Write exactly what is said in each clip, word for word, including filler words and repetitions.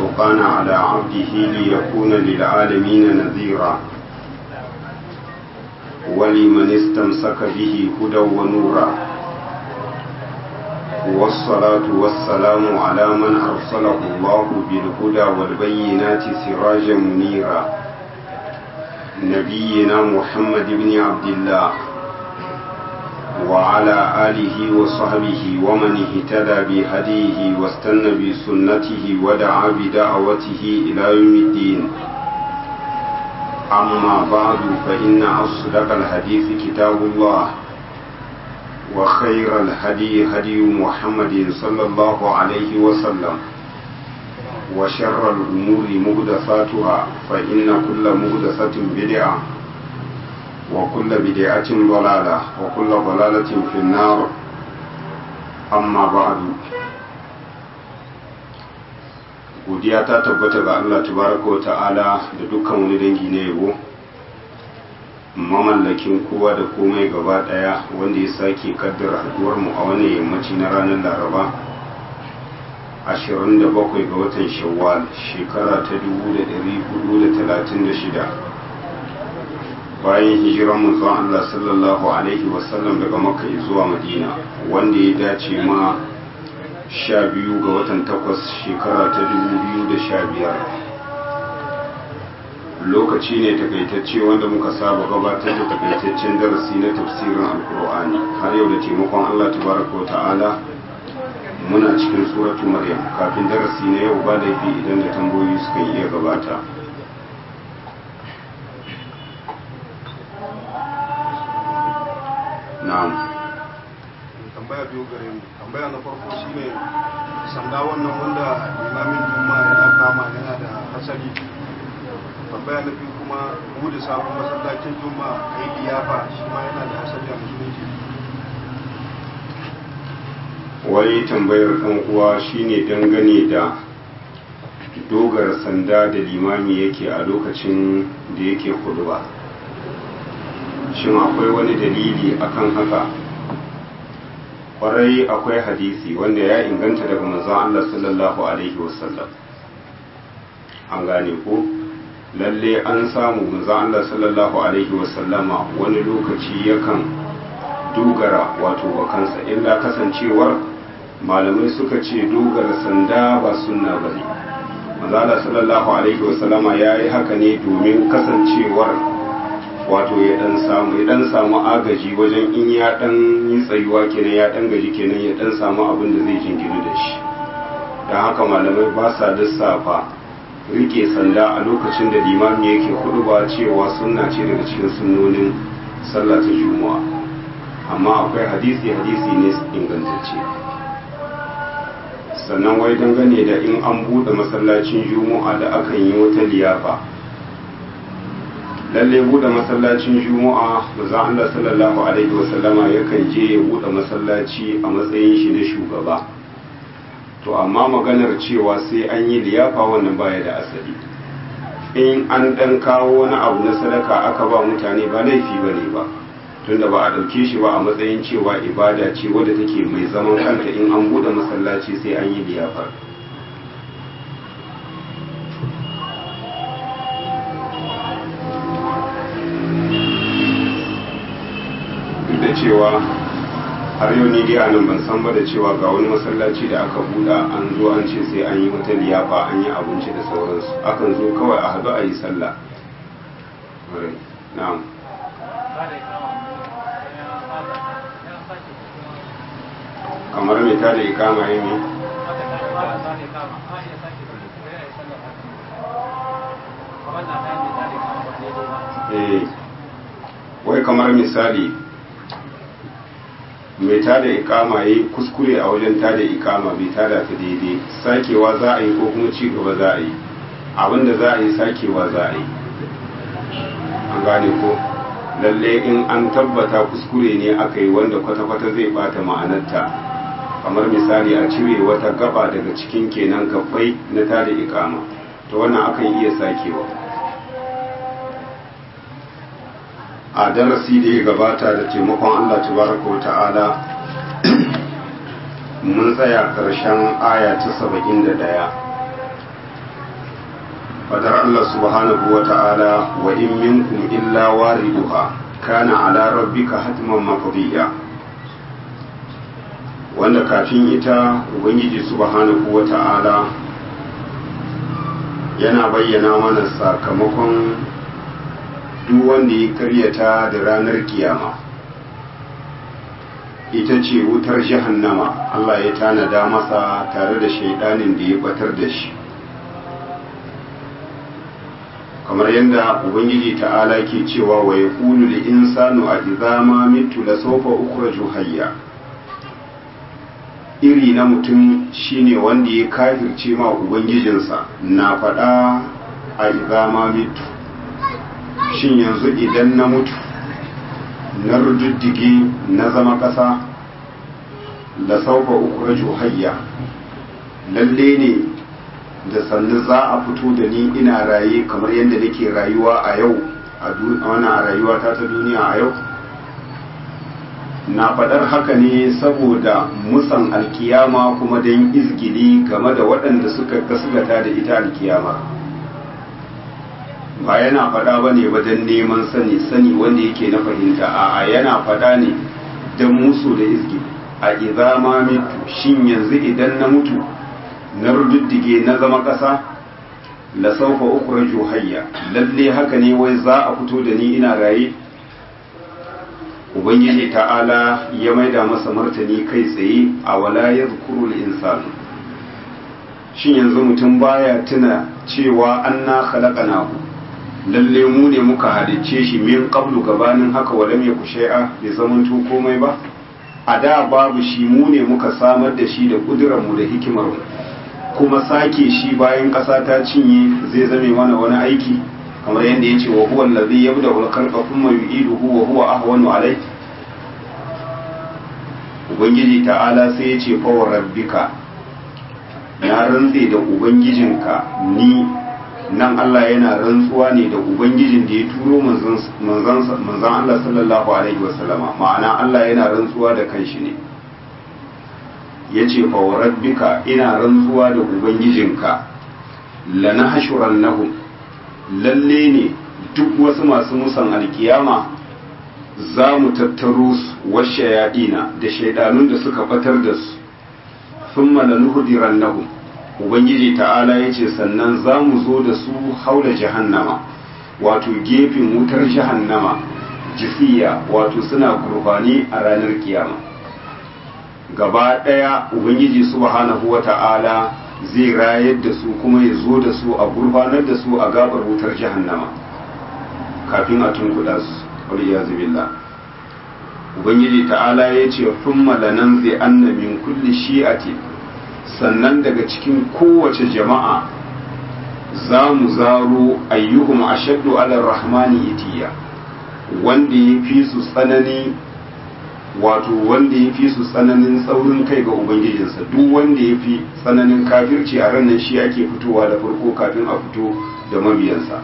الفرقان على عبده ليكون للعالمين نذيرا ولمن استمسك به هدى ونورا والصلاة والسلام على من أرسله الله بالهدى والبينات سراجا منيرا نبينا محمد بن عبد الله وعلى آله وصحبه ومن اهتدى بهديه واستنى بسنته ودعا بدعوته إلى يوم الدين أما بعد فإن أصدق الحديث كتاب الله وخير الهدي هدي محمد صلى الله عليه وسلم وشر الأمور محدثاتها فإن كل محدثة بدعة وكل بدعة ضلالة وكل ضلالة في النار أما بعد godiya ta tabbata ga Allah tabaraka wa ta'ala da dukkan wani dangi na yabo mamallakin kowa da komai gaba daya wanda ya sake kaddara haduwar mu a wannan yammaci na ranar Laraba ashirin da bakwai ga watan Shawwal shekara ta dubu da ɗari hudu da talatin da shida bayan hijiran manzon Allah sallallahu alaihi wasallam daga Makka zuwa Madina wanda ya dace ma sha biyu ga watan takwas shekara ta dubu biyu da sha biyar lokaci ne takaitacce wanda muka saba gabatar da takaitaccen darasi na tafsirin alkur'ani har yau da taimakon Allah tabaraka wa ta'ala muna cikin suratu maryam kafin darasi na yau ba laifi idan da tambayoyi suka iya gabata na'am tambaya biyu gare mu tambaya na farko shine sanda wannan wanda imamin juma'a yana kama yana da asali tambaya na biyu kuma bude sabon masallacin juma'a kai liyafa shi ma yana da asali a musulunci wai tambayar ɗan uwa shine dangane da dogara sanda da limami yake a lokacin da yake huduba shin akwai wani dalili akan haka? Kwarai akwai hadisi wanda ya inganta daga manzon Allah sallallahu alaihi wasallam an gane ko lalle an samu manzon Allah sallallahu alaihi wasallama wani lokaci yakan dogara wato bakansa illa kasancewar malamai suka ce dogara sanda ba sunna bane manzon Allah sallallahu alaihi wasallama yayi haka ne domin kasancewar wato ya dan samu ya dan samu agaji wajen in ya dan yi tsayuwa kenan ya dan gaji kenan ya dan samu abin da zai jingiri da shi dan haka malamai ba sa lissafa rike sanda a lokacin da limami yake huduba cewa sunna ce daga cikin sunnonin sallah ta juma'a amma akwai hadisi hadisi ne ingantacce sannan wai dangane da in an bude masallacin juma'a da akan yi wata liyafa lalle bude masallacin juma'a manzo Allah sallallahu alaihi wasallama yakan je ya bude masallaci a matsayin shi na shugaba to amma maganar cewa sai an yi liyafa wannan baya da asali in an dan kawo wani abu na sadaka aka ba mutane ba laifi bane ba tunda ba a dauke shi ba a matsayin cewa ibada ce wadda take mai zaman kanta in an bude masallaci sai an yi liyafa cewa har yau ni dai a nan ban san ba da cewa ga wani masallaci da aka buɗa an zo an ce sai an yi wata liyafa an yi abinci da sauransu akan zo kawai a haɗu a yi sallah na'am kamar mai ta da ikama yi ne eh wai kamar misali mai tada ikama yi kuskure a wajen tada ikama bai tada ta daidai sakewa za a yi ko kuma ci gaba za a yi abinda za a yi sakewa za a yi an gane ko lalle in an tabbata kuskure ne aka yi wanda kwata-kwata zai bata ma'anarta kamar misali a cire wata gaba daga cikin kenan gabbai na tada ikama to wannan akan iya sakewa a darasi da ya gabata da taimakon Allah tabaraka wa ta'ala mun tsaya karshen aya ta saba'in da ɗaya fadar Allah subhanahu wa ta'ala wa in minkum illa wariduha kana ala rabbika hatman maqdiya, wanda kafin ita ubangiji subhanahu wa ta'ala yana bayyana mana sakamakon duk wanda ya karyata da ranar kiyama. Ita ce wutar jahannama Allah ya tanada masa tare da shaidanin da ya batar da shi, kamar yadda ubangiji ta'ala ke cewa wa yaqulu lil insanu a idza ma mitu la sawfa ukhraju hayya. Iri na mutum shine wanda ya kafirce ma ubangijinsa na faɗa a idza ma mitu, shin yanzu idan na mutu na rududdige na zama ƙasa, la sawfa ukhraju hayya, lalle ne da sannu za a fito da ni ina raye kamar yadda nake rayuwa a yau a wannan rayuwa ta ta duniya a yau. Na faɗar haka ne saboda musan alkiyama kuma don izgili game da waɗanda suka gasgata da ita alkiyama. Ba yana faɗa ba ne ba don neman sani sani wanda yake na fahimta, a yana faɗa ne don musu da izgili. A idza ma mitu, shin yanzu idan na mutu na rududdige na zama ƙasa, la sawfa ukhraju hayya, lalle haka ne wai za a fito da ni ina raye. Ubangiji ta'ala ya maida masa martani kai tsaye, a wala yadhkuru al-insanu, shin yanzu mutum baya tuna cewa anna khalaqnahu, lalle mu ne muka halicce shi min qablu gabanin haka walam yaku shay'a, bai zamanto komai ba. A da babu shi, mu ne muka samar da shi da ƙudurarmu da hikimarmu, kuma sake shi bayan ƙasa ta cinye zai zame mana wani aiki, kamar yadda ya ce wa huwa allazi yabda'u al-khalqa thumma yu'iduhu wa huwa ahwanu alayh. Ubangiji ta'ala sai ya ce fa wa rabbika, na rantse da ubangijinka. Ni nan Allah yana rantsuwa ne da ubangijin da ya turo manzon Allah sallallahu alaihi wasallama, ma'ana Allah yana rantsuwa da kanshi ne. yace fa wa rabbika, ina rantsuwa da ubangijinka, lanahshurannahum, lalle ne duk wasu masu musan alkiyama za mu tattaro su washe yaɗina da shaidanun da suka batar da su, thumma lanuhdirannahum, ubangiji ta'ala ya ce sannan za mu zo da su haula jahannama, wato gefen wutar jahannama, jisiya, wato suna gurbani a ranar kiyama. Gaba ɗaya ubangiji subhanahu wa ta'ala zai rayar da su kuma ya zo da su a gurfanar da su a gabar wutar jahannama kafin a tunkuɗa su, waliyazu billah. Ubangiji ta'ala ya ce thumma lananzi anna min kulli shi'atin, sannan daga cikin kowace jama'a za mu zaro ayyuhum ashaddu ala rahmani itiya, wanda ya fi su tsanani, wato wanda ya fi su tsananin tsaurin kai ga ubangijinsa. Duk wanda ya fi tsananin kafirci a ranar shi ake fitowa da farko kafin a fito da mabiyansa.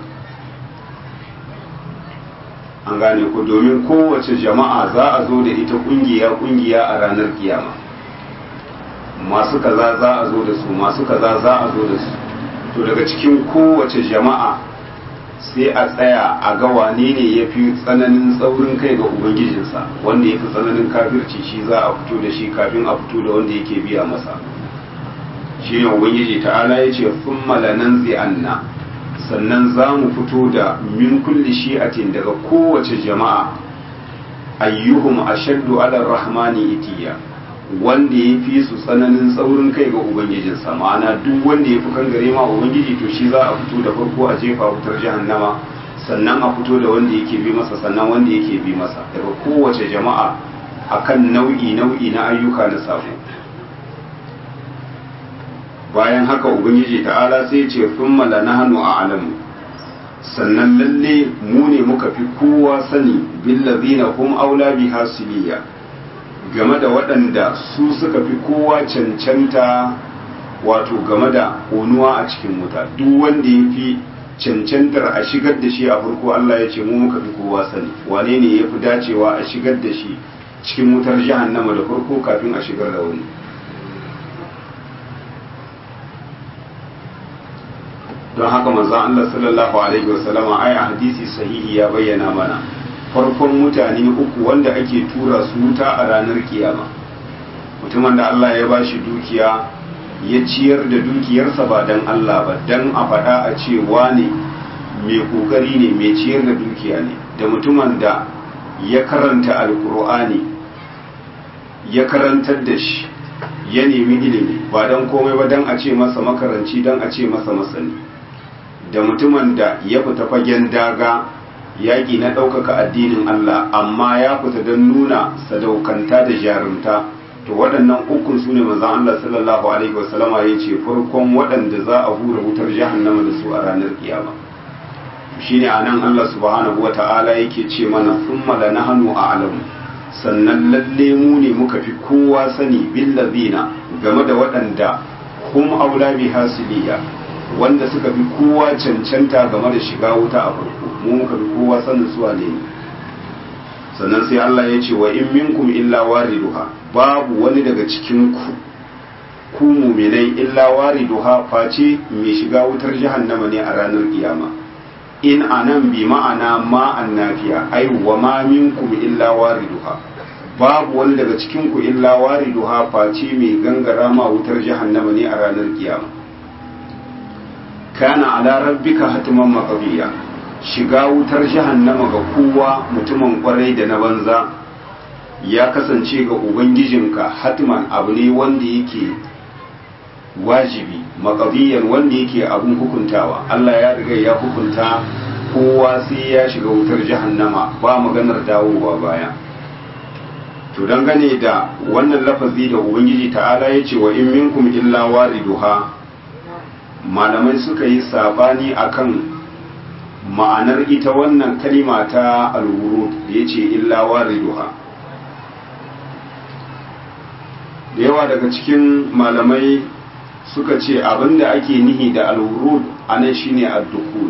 An gane ku, domin kowace jama'a za a zo da ita kungiya kungiya a ranar kiyama, masu kaza za a zo da su, masu kaza za a zo da su. To daga cikin kowace jama'a sai a tsaya a ga wane ne ya fi tsananin tsaurin kai ga ubangijinsa, wanda ya fi tsananin kafirci shi za a fito da shi kafin a fito da wanda yake biya masa. Shi ne ubangiji ta'ala ya ce thumma lananzi anna, sannan za mu fito da min kulli shi'atin, daga kowace jama'a, ayyuhum ashaddu ala rahmani itiya, wanda ya fi su tsananin tsaurin kai ga ubangijinsa. Ma'ana duk wanda ya fi kangare ma ubangiji to shi za a fito da farko a jefa wutar jahannama, sannan a fito da wanda yake bi masa, sannan wanda yake bi masa, daga kowace jama'a akan nau'i nau'i na ayyuka na sabo. Bayan haka ubangiji ta'ala sai ce thumma lanahnu a'lamu, sannan lalle mu ne muka fi kowa sani bil ladina hum aula biha siliya, game da waɗanda su suka fi kowa cancanta, wato game da ƙonuwa a cikin wuta. Duk wanda ya fi cancantar a shigar da shi a farko, Allah ya ce mu muka fi kowa sani wane ne ya fi dacewa a shigar da shi cikin wutar jahannama da farko kafin a shigar da wani. don haka manzon Allah sallallahu alaihi wasallama ai a hadisi sahihi ya bayyana mana farkon mutane uku wanda ake tura su wuta a ranar kiyama mutumin da Allah ya bashi dukiya ya ciyar da dukiyarsa ba dan Allah ba dan a faɗa a ce wane mai kokari ne mai ciyar da dukiya ne da mutumin da ya karanta alkur'ani ya karantar da shi ya nemi ilimi ba dan komai ba dan a ce masa makaranci dan a ce masa masani da mutumin da ya fita fagen daga yaƙi na ɗaukaka addinin Allah amma ya fita don nuna sadaukanta da jarumta to waɗannan ukun su ne manzon Allah sallallahu alaihi wasallama ya ce farkon waɗanda za a hura wutar jahannama da su a ranar kiyama shine anan Allah subhanahu wata'ala yake ce mana thumma lanahnu a'lamu sannan lalle mu ne muka fi kowa sani bil ladina game da waɗanda hum aula bi hasiliya wanda suka fi kowa cancanta game da shiga wuta a farko mu muka fi kowa sanin su wane ne sannan sai Allah ya ce wa in minkum illa wariduha babu wani daga cikin ku ku mu'minai illa wariduha face mai shiga wutar jahannama ne a ranar kiyama in anan bi ma'ana ma annafiya ai wa ma minkum illa wariduha babu wani daga cikin ku illa wariduha face mai gangara ma wutar jahannama ne a ranar kiyama kana ala rabbika hatman maqdiya shiga wutar jahannama ga kowa mutumin kwarai da na banza ya kasance ga ubangijinka hatman abu ne wanda yake wajibi maqdiyan wanda yake abun hukuntawa Allah ya riga ya hukunta kowa sai ya shiga wutar jahannama ba maganar dawowa baya to dangane da wannan lafazi da ubangiji ta'ala ya ce wa in minkum illa wariduha malamai suka yi sabani akan ma'anar ita wannan kalima ta al-wurud da yace illa wariduha da yawa daga cikin malamai suka ce abinda ake nihi da al-wurud anan shine ad-dukhul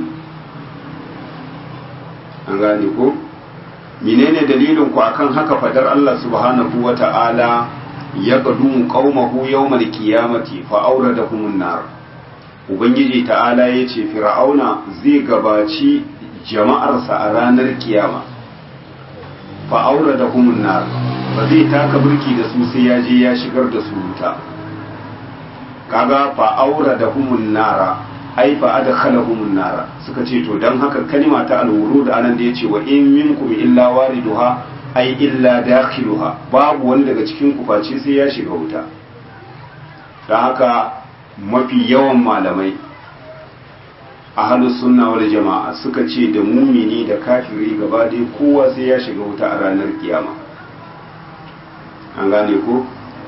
an gane ko menene dalilin ku akan haka fadar Allah subhanahu wata'ala ya qadumu qaumahu yawmal qiyamati fa awradahumun nar ubangiji ta'ala yace fir'auna zai gabaci jama'arsa a ranar kiyama fa awradahumun nar ba zai taka burki da su sai ya je ya shigar da su wuta kaga fa awradahumun nara ai fa adkhalahum an-nara suka ce to dan haka kalima ta al-wurud anan da yace wa in minkum illa wariduha ai illa dakhiluha babu wani daga cikin ku face sai ya shiga wuta dan haka mafi yawan malamai ahlus sunna wal jama'a suka ce da mumini da kafiri gaba dai kowa sai ya shiga wuta a ranar kiyama an gane ko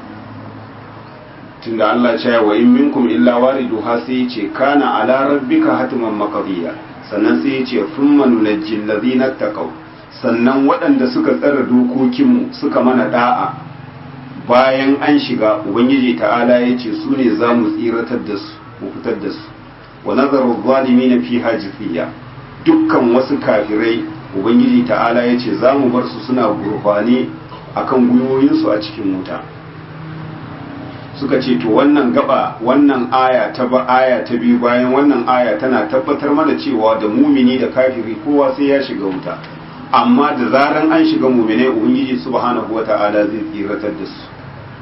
tunda Allah ya ce wa in minkum illa wariduha sai yace kana ala rabbika hatman maqdiya sannan sai yace thumma nunajjil ladina taqaw sannan waɗanda suka tsara dokokinmu suka mana da'a bayan an shiga ubangiji ta'ala yace su ne za mu tsiratar da su mu fitar da su wa nazaru zalimin fi hajfiya dukkan wasu kafirai ubangiji ta'ala yace za mu bar su suna gurfane akan gwiwoyinsu a cikin wuta suka ce to wannan gaba wannan aya ta ba aya ta biyu bayan wannan aya tana tabbatar mana cewa da mumini da kafiri kowa sai ya shiga wuta amma da zaran an shiga mumine ubangiji subhanahu wata'ala zai tsiratar da su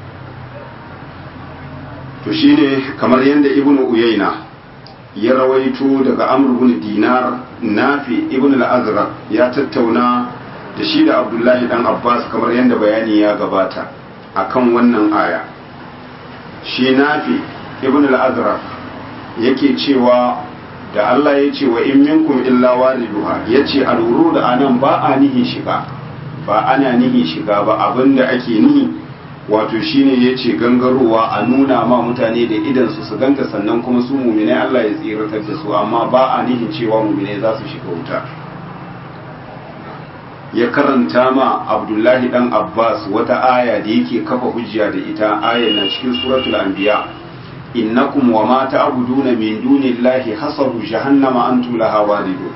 to shine kamar yadda ibnu uyayna ya rawaito daga amr ibn dinar nafi ibn al-azraq ya tattauna da shi da abdullahi dan abbas kamar yadda bayani ya gabata akan wannan aya shi nafi ibn al-azraq yake cewa da Allah ya ce wa in minkum illa waliduha yace al-wurud anan ba a nihi shiga ba ana nihi shiga ba abinda ake nihi wato shine yace gangarowa a nuna ma mutane da idan su su ganta sannan kuma su mu'mine Allah ya tsiratar da su amma ba a nihin cewa mu'mine za su shiga wuta ya karanta ma abdullahi dan abbas wata aya da yake kafa hujja da ita ayar na cikin suratul anbiya innakum wa ma ta'buduna min dunillahi hasabu jahannama antum laha waridun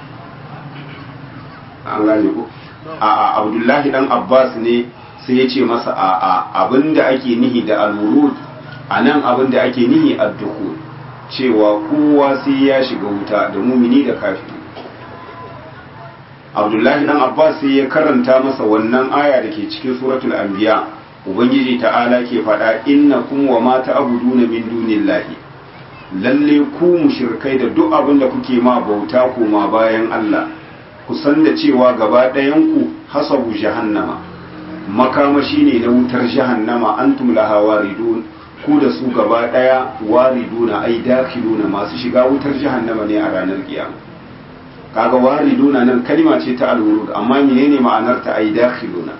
an gane ko a a abdullahi dan abbas ne sai ya ce masa a a abinda ake nihi da al-wurud anan abinda ake nihi ad-dukhul cewa kowa sai ya shiga wuta da mumini da kafiri. Abdullahi dan Abbas sai ya karanta masa wannan aya da ke cikin suratul anbiya, ubangiji ta'ala ke faɗa innakum wa ma ta'buduna min dunillahi, lalle ku mushrikai da duk abin da kuke ma bauta koma bayan Allah, ku san da cewa gaba ɗayan ku hasabu jahannama, makamashi ne na wutar jahannama, antum laha waridun, ku da su gaba ɗaya wariduna ai dakhiluna, masu shiga wutar jahannama ne a ranar kiyama. Kaga wariduna nan kalma ce ta al-wurud, amma menene ma'anar ta ai dakhiluna?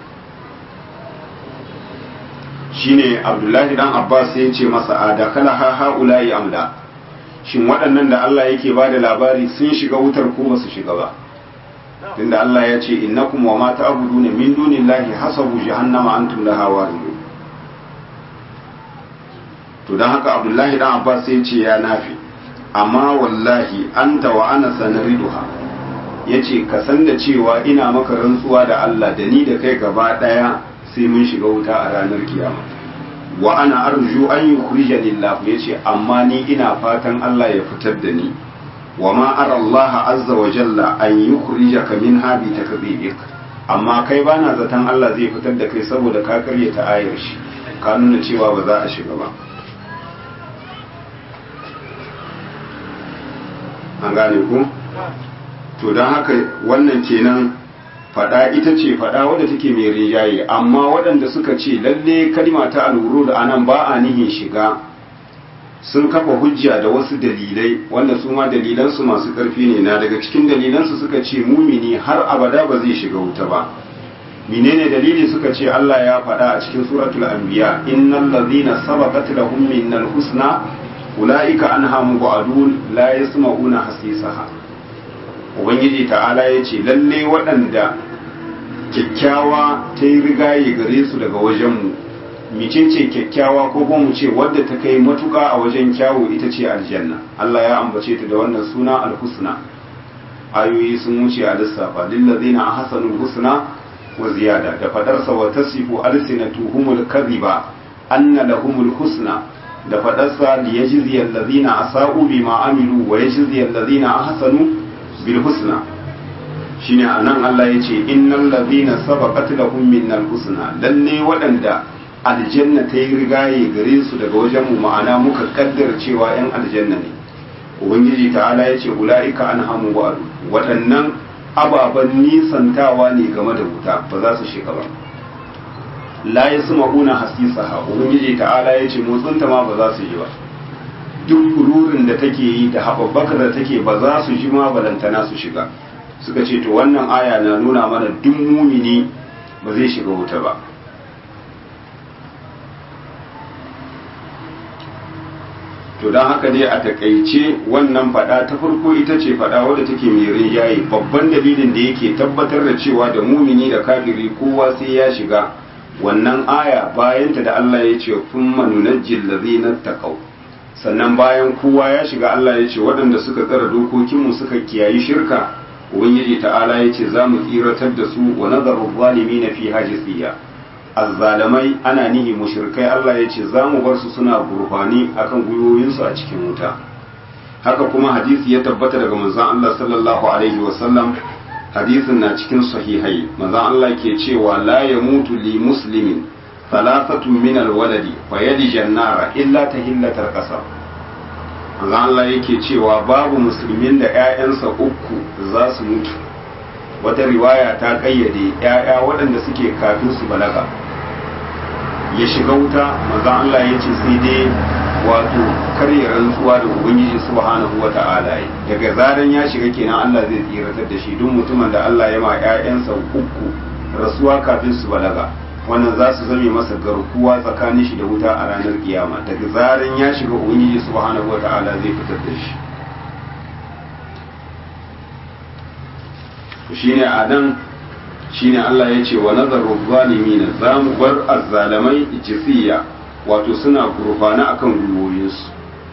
Shine Abdullahi dan Abbas ya ce masa adakalaha haula'i amla, shin waɗannan da Allah yake ba da labari sun shiga wutar ko ba su shiga ba? Tunda Allah ya ce innakum wa ma ta'buduna min dunillahi hasabu jahannama antum laha waridun. To dan haka Abdullahi dan Abbas ya ce ya Nafi, amma wallahi anta wa ana sanariduha, yace ka san da cewa ina maka rantsuwa da Allah da ni da kai gaba daya sai mun shiga wuta a ranar kiyama. Wa ana arju an yukhrijani Allah, yace amma ni ina fatan Allah ya fitar da ni. Wa ma ara Allah azza wa jalla an yukhrijaka minha bi takdhibik, amma kai bana zaton Allah zai fitar da kai saboda ka karyata ayar shi, ka nuna cewa ba za a shiga ba. An gane ku? To don haka wannan kenan fada ita ce fada wadda take mai rinjaye, amma waɗanda suka ce lalle kalma ta alwurud anan ba a nihin shiga, sun kafa hujja da wasu dalilai wanda su ma dalilansu masu ƙarfi ne. Na daga cikin dalilansu suka ce mumini har abada ba zai shiga wuta ba. Menene dalili? Suka ce Allah ya faɗa a cikin suratul anbiya, innal ladhina sabaqat lahum minnal husna ulaika anha mubadun la yasma'una hasisaha. Ubangiji ta'ala ya ce lalle waɗanda kyakkyawa ta yi rigaye gare su daga wajenmu. Micece kyakkyawa ko kuma mu ce wadda ta kai matuƙa a wajen kyawu ita ce aljanna. Allah ya ambace ta da wannan suna alhusna. Ayoyi sun wuce a lissafa, lillazina ahsanul husna wa ziyada, da fadarsa wa tasifu alsinatuhumul kadhiba anna lahumul husna, da fadarsa liyajziyal ladina asa'u bima amilu wa yajziyal ladina ahsanu bil husna. Shine anan Allah yace innal ladina sabaqat lahum minnal husna, lalle waɗanda aljanna ta yi rigaye gare su daga wajen mu, ma'ana muka kaddara cewa yan aljanna ne. Ubangiji ta'ala yace ulaika anhamu wa waɗannan ababan nisantawa ne game da wuta, ba za su shiga ba. La yasma'una hasisaha, ubangiji ta'ala yace motsinta ma ba za su ji ba. Duk rurin da take yi da haɓaɓɓakar da take ba za su ji ma balantana su shiga. Suka ce to wannan aya na nuna mana duk mumini ba zai shiga wuta ba. To don haka dai a takaice wannan fada ta farko ita ce fada wadda take mai rinjaye, babban dalilin da yake tabbatar da cewa da mumini da kafiri kowa sai ya shiga wannan aya bayanta da Allah ya ce thumma nunajjil ladzina taqaw, sannan bayan kowa ya shiga Allah ya ce waɗanda suka tsara dokokinmu suka kiyayi shirka, ubangiji ta'ala ya ce za mu tsiratar da su wa nazaru zalimina fi hajisiya. Azzalamai ana nihi mushrikai, Allah ya ce za mu bar su suna gurfani akan gwiwoyinsu a cikin wuta. Haka kuma hadisi ya tabbata daga manzon Allah sallallahu alaihi wa sallam, hadisin na cikin sahihai, manzon Allah ke cewa la yamutu li muslimin ثلاثة من الولد فيلج النار إلا تهلة القصر. manzo Allah yake cewa babu musulmin da ƴaƴansa uku za su mutu, wata riwaya ta kayyade ƴaƴa waɗanda suke kafin su balaga ya shiga wuta. manzo Allah ya ce sai dai wato karya rantsuwa da ubangiji subhanahu wata'ala, daga zaran ya shiga kenan Allah zai tsiratar da shi. duk mutumin da Allah ya ma ƴaƴansa uku rasuwa kafin su balaga, wannan za su zame masa garkuwa tsakanin shi da wuta a ranar kiyama. daga zaran ya shiga ubangiji subhanahu wata'ala zai fitar da shi. shine a nan shine Allah ya ce wa nazaru zalimina, za mu bar azzalamai jisiya, wato suna gurfana akan gwiwoyinsu,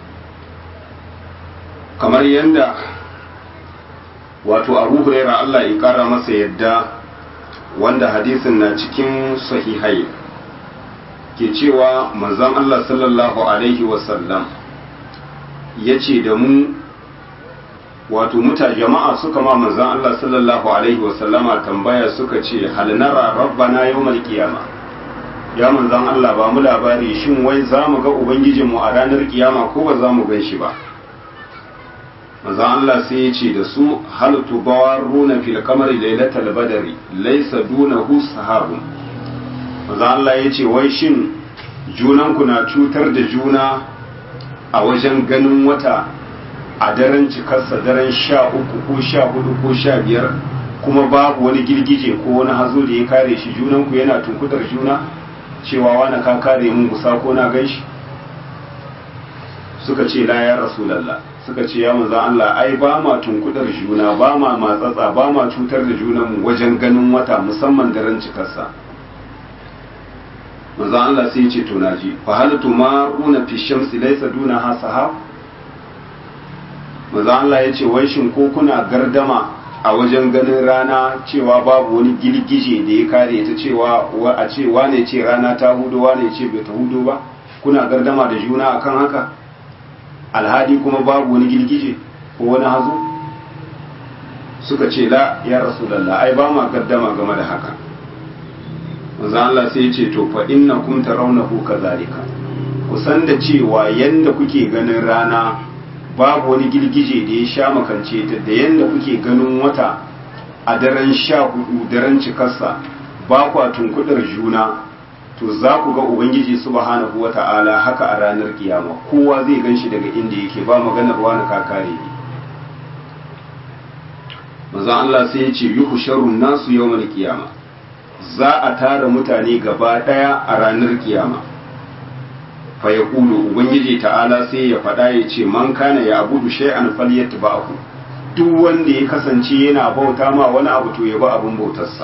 kamar yadda wato Abu Hurairah Allah ya kara masa yadda, wanda hadisin na cikin sahihai, ke cewa manzon Allah sallallahu alaihi wasallam ya ce da mu wato muta jama'a suka ma manzan Allah sallallahu alaihi wasallama tambaya suka ce hal nara rabbana yawmal qiyama ya manzan Allah ba mu labari shin wai za mu ga ubangijinmu a ranar kiyama ko ba za mu gan shi ba manzan Allah sai ya ce da su hal tubaruna fil qamari lailatal badri laysa dunahu sahabun manzan Allah ya ce wai shin junanku na cutar da juna a wajen ganin wata a daren cikarsa daren sha uku ko sha hudu ko sha biyar kuma babu wani girgije ko wani hazo da ya kare shi junanku yana tunkudar juna cewa wani ka kare mun gusa ko na gan shi suka ce la ya rasulallah suka ce ya manzo Allah ai ba ma tunkudar juna ba ma matsatsa ba ma cutar da junanmu wajen ganin wata musamman daren cikarsa manzo Allah sai ya ce to naji fa hal tumaruna fi shamsi laysa dunaha sahab manzo Allah ya ce wai shin ko kuna gardama a wajen ganin rana cewa babu wani girgije da ya kare ta cewa a ce wane ce rana ta hudo wane ce bai ta hudo ba kuna gardama da juna akan haka alhadi kuma babu wani girgije ko wani hazo suka ce la ya rasulullah ai ba ma gardama game da haka manzo Allah sai ya ce to fa innakum tarawnahu kadhalika kusan da cewa yanda kuke ganin rana babu wani girgije da ya sha makance ta da yanda kuke ganin wata a daren sha hudu daren cikarsa ba kwa tunkudar juna to za ku ga ubangiji subhanahu wata'ala haka a ranar kiyama kowa zai ganshi daga inda yake ba maganar wani kakare ne manzo Allah sai ya ce yuhsharun nasu yawmal qiyama za a tara mutane gaba daya a ranar kiyama fa ya kulu ubangiji ta'ala sai ya faɗa ya ce man kana ya abudu shay'an falyatba'hu duk wanda ya kasance yana bauta ma wani abu to ya ba abun bautarsa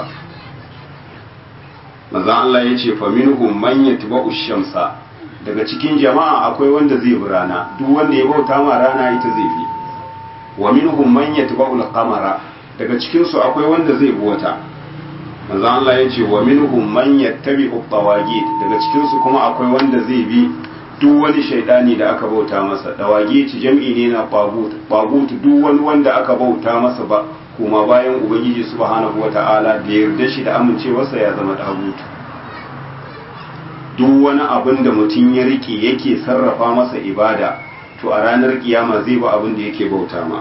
manzo Allah ya ce fa minhum man yatba'u shamsa daga cikin jama'a akwai wanda zai bi rana duk wanda ya bauta ma rana ita zai bi wa minhum man yatba'u al-qamara daga cikin su akwai wanda zai bi wata manzo Allah ya ce wa minhum man yattabi'u at-tawagit daga cikin su kuma akwai wanda zai bi duk wani shaidani da aka bauta masa tawagit jam'i ne na tagut tagut duk wani wanda aka bauta masa ba kuma bayan ubangiji subhanahu wata'ala da yarda shi da amincewarsa ya zama tagut duk wani abin da mutum ya rike yake sarrafa masa ibada to a ranar kiyama zai ba abin da yake bauta ma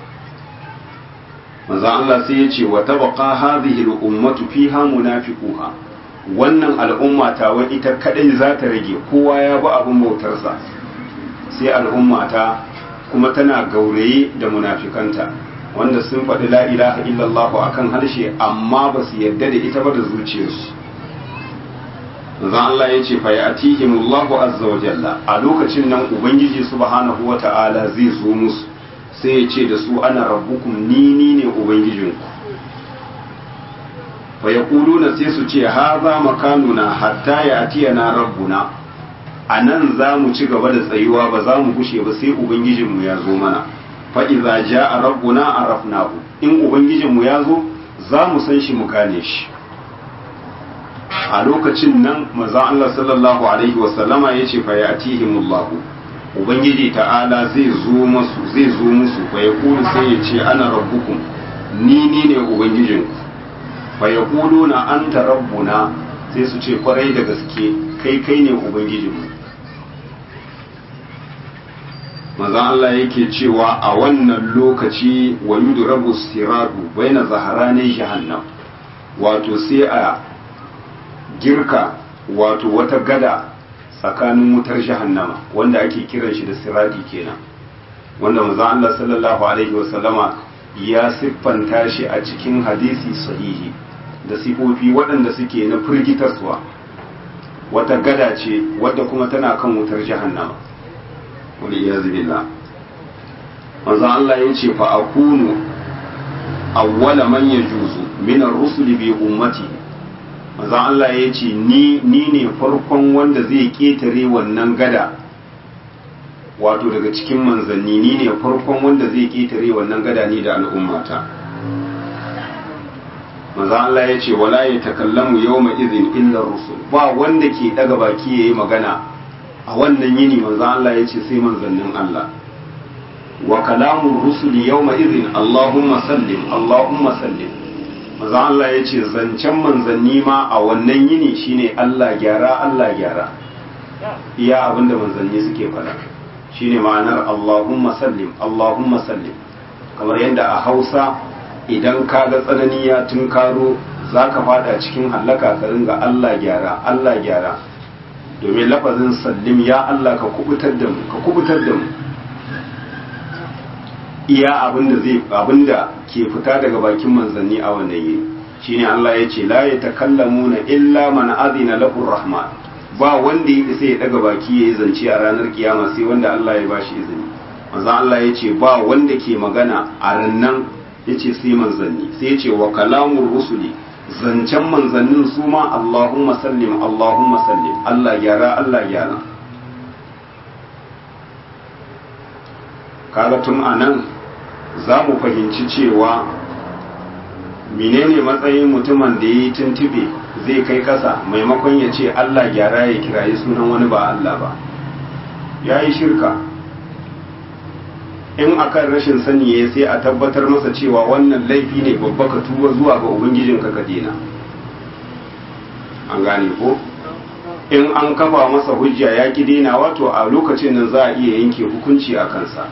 manzo Allah sai ya ce wa tabqa hadhihi al-ummatu fiha munafiquha wannan al'umma ta wai ita kadai za ta rage kowa ya bi abin bautarsa sai al'umma ta kuma tana gauraye da munafikanta wanda sun faɗi la ilaha illallah akan harshe amma ba su yarda da ita ba da zuciyarsu manzo Allah ya ce fa ya'tihimullahu azza wa jalla a lokacin nan ubangiji subhanahu wata'ala zai zo musu sai ya ce da su ana rabbukum ni ni ne ubangijinku fa yaquluna sai su ce haza makanuna hatta ya'tiyana rabbuna anan za mu ci gaba da tsayuwa ba za mu gushe ba sai ubangijinmu ya zo mana fa idza jaa rabbuna arafnahu in ubangijinmu ya zo za mu san shi mu gane shi a lokacin nan manzo Allah sallallahu alaihi wasallama yace fa ya'tihimullahu ubangiji ta'ala zai zo masu zai zo musu fa yaqulu sai ya ce ana rabbukum ni ni ne ubangijinku fa yaquluna anta rabbuna sai su ce kwarai da gaske kai kai ne ubangijinmu manzo Allah yake cewa a wannan lokaci wa yudrabu siratu baina zaharani jahannam wato sai a girka wato wata gada tsakanin wutar jahannama wanda ake kiran shi da sirati kenan wanda manzo Allah sallallahu alaihi wasallama ya siffanta shi a cikin hadisi sahihi da sifofi waɗanda suke na firgitarsuwa wata gada ce wadda kuma tana kan wutar jahannama wal iyaz billah manzo Allah ya ce fa akunu awwala man yajuzu min ar-rusuli bi ummati manzo Allah ya ce ni ni ne farkon wanda zai ketare wannan gada wato daga cikin manzanni ni ne farkon wanda zai ketare wannan gada ni da al'ummata manzo Allah ya ce wala yatakallamu yawma idhin illa rusul ba wanda ke daga baki yayi magana a wannan yini manzo Allah ya ce sai manzannin Allah wa kalamun rusuli yawma idhin Allahumma sallim Allahumma sallim maza Allah ya ce zancen manzanni ma a wannan yini shine Allah gyara Allah gyara iya abinda manzanni suke faɗa shine ma'anar Allahumma sallim Allahumma sallim kamar yadda a Hausa idan ka ga tsanani ya tunkaro zaka fada cikin hallaka ka ringa Allah gyara Allah gyara domin lafazin sallim ya Allah ka kubutar da mu ka kubutar da mu iya abinda zai abinda ke fita daga bakin manzanni a wannan yini shine Allah ya ce la yatakallamuna illa man adina lahu rahman ba wanda ya isa ya daga baki yayi zance a ranar kiyama sai wanda Allah ya bashi izini manzo Allah ya ce ba wanda ke magana a rannan yace sai manzanni sai ya ce wa kalamur rusuli zancen manzannin su ma Allahumma sallim Allahumma sallim Allah gyara Allah gyara kaga tun anan za mu fahimci cewa menene matsayin mutumin da ya yi tuntube zai kai kasa maimakon ya ce Allah gyara ya kirayi sunan wani ba Allah ba ya yi shirka in akan rashin sani ya sai a tabbatar masa cewa wannan laifi ne babba ka tuba zuwa ga ubangijinka ka dena an gane ko in an kafa masa hujja ya ki dena wato a lokacin nan za a iya yanke hukunci a kansa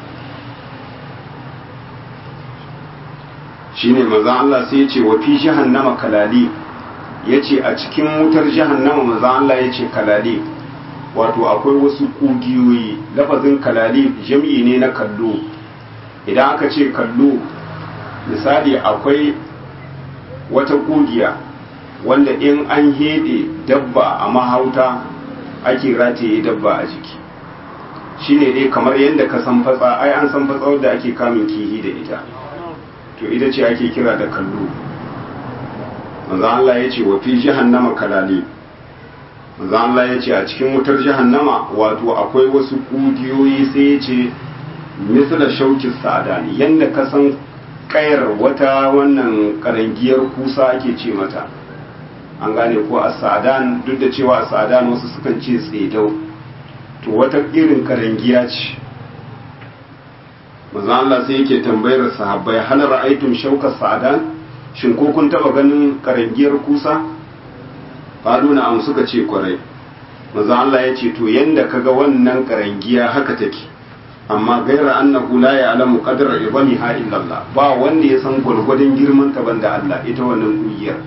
shine manzon Allah sai ya ce wa fi jahannama kalali yace a cikin wutar jahannama manzon Allah yace kalali wato akwai wasu kugiyoyi lafazin kalali jami'i ne na kallo idan aka ce kallo misali akwai wata kugiya wanda in an hede dabba a mahauta ake rataye dabba a jiki shine dai kamar yadda ka san fatsa ai an san fatsa wadda ake kamin kihi da ita to ita ce ake kira da kallo manzo Allah ya ce wa fi jahannama kalali manzo Allah ya ce a cikin wutar jahannama wato akwai wasu kugiyoyi sai ya ce misala shaukin sa'adani yanda ka san kayar wata wannan karangiyar kusa ake ce mata an gane ko as-sa'adan duk da cewa as-sa'adan wasu sukan ce tsedau to wata irin karangiya ce manzo Allah sai yake tambayar sahabbai hal ra'aytum shawka sa'adan shin ko kun taba ganin karangiyar kusa faluna an suka ce kwarai manzo Allah ya ce to yanda kaga wannan karangiya haka take amma gaira annahu la ya'lamu qadra ibamiha illa Allah ba wanda ya san gurgurdan girman ta banda Allah ita wannan kungiyar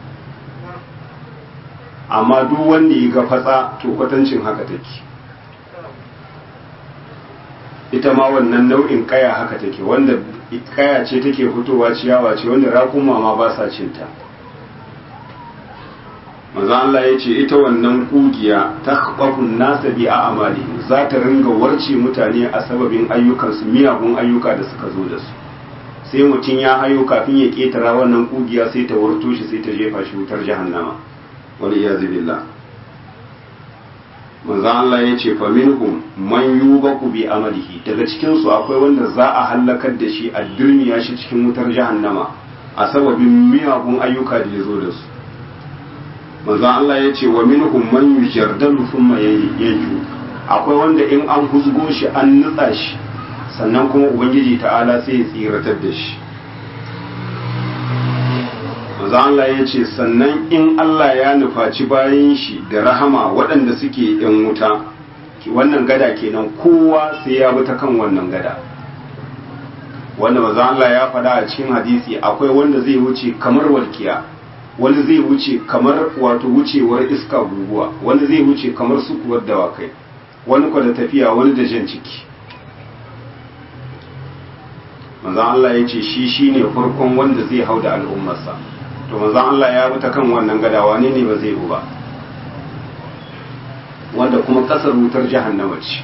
amma duk wanda ya ga fatsa to kwatancin haka take ita ma wannan nau'in kaya haka take wanda kaya ce take fitowa ciyawa ce wanda raƙuma ma ba sa cinta manzo Allah ya ce ita wannan kugiya ta khabafun nasa bi a'mali za ta ringa warce mutane a sababin ayyukansu miyagun ayyuka da suka zo da su sai mutum ya hayo kafin ya ketara wannan kugiya sai ta warto shi sai ta jefa shi wutar jahannama wal iyaz billah manzo Allah ya ce fa minhum man yubaku bi amalihi daga cikin su akwai wanda za a halakar da shi a durmiya shi cikin wutar jahannama a sababin miyagun ayyuka da ya zo da su manzo Allah ya ce wa minhum man yujardalu thumma yanju akwai wanda in an husgo shi an nutsa shi sannan kuma ubangiji ta'ala sai ya tsiratar da shi manzo Allah ya ce sannan in Allah ya nufaci bayan shi da rahama waɗanda suke yan wuta wannan gada kenan kowa sai ya bi ta kan wannan gada wanda manzo Allah ya faɗa a cikin hadisi akwai wanda zai wuce kamar walkiya wani zai wuce kamar wato wucewar iska guguwa wani zai wuce kamar sukuwar dawakai wani kwa da tafiya wani da jan ciki manzan Allah ya ce shi shi ne farkon wanda zai hau da al'ummarsa to manzan Allah ya bi ta kan wannan gadawa ne ne ba zai ba wanda kuma kasar wutar jahannama ce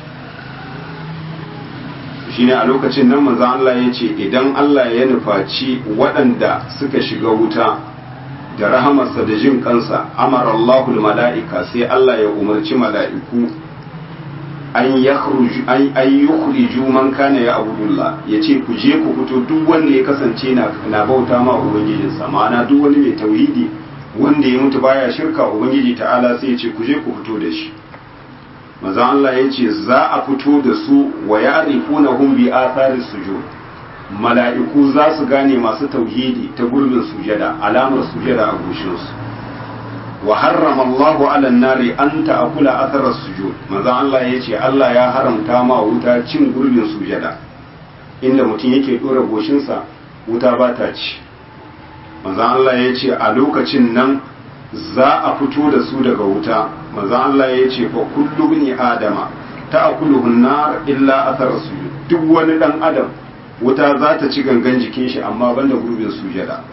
shi ne a lokacin nan manzan Allah ya ce idan Allah ya nufaci waɗanda suka shiga wuta da rahamarsa da jin kansa amara Allahul mala'ika sai Allah ya umarci mala'iku an yakhruju ay ay yukhriju man kana ya abudullah yace ku je ku fito duk wanda ya kasance na na bauta ma ubangijinsa ma'ana duk wani mai tauhidi wanda ya mutu baya shirka ubangiji ta'ala sai yace ku je ku fito da shi manzon Allah ya ce za a fito da su wa ya'rifunahum bi athari sujud, mala'iku za su gane masu tauhidi ta gurbin sujada, alamar sujada a goshinsu. wa harrama Allahu ala nari an ta'kula athara sujud, manzon Allah ya ce Allah ya haramta ma wuta cin gurbin sujada, inda mutum yake dora goshinsa wuta ba ta ci. manzon Allah ya ce a lokacin nan za a fito da su daga wuta, manzon Allah ya ce fa kullu bani adama ta'kuluhu an-nar illa athara sujud, duk wani dan adam wuta za ta ci gangan jikin shi amma banda gurbin sujada.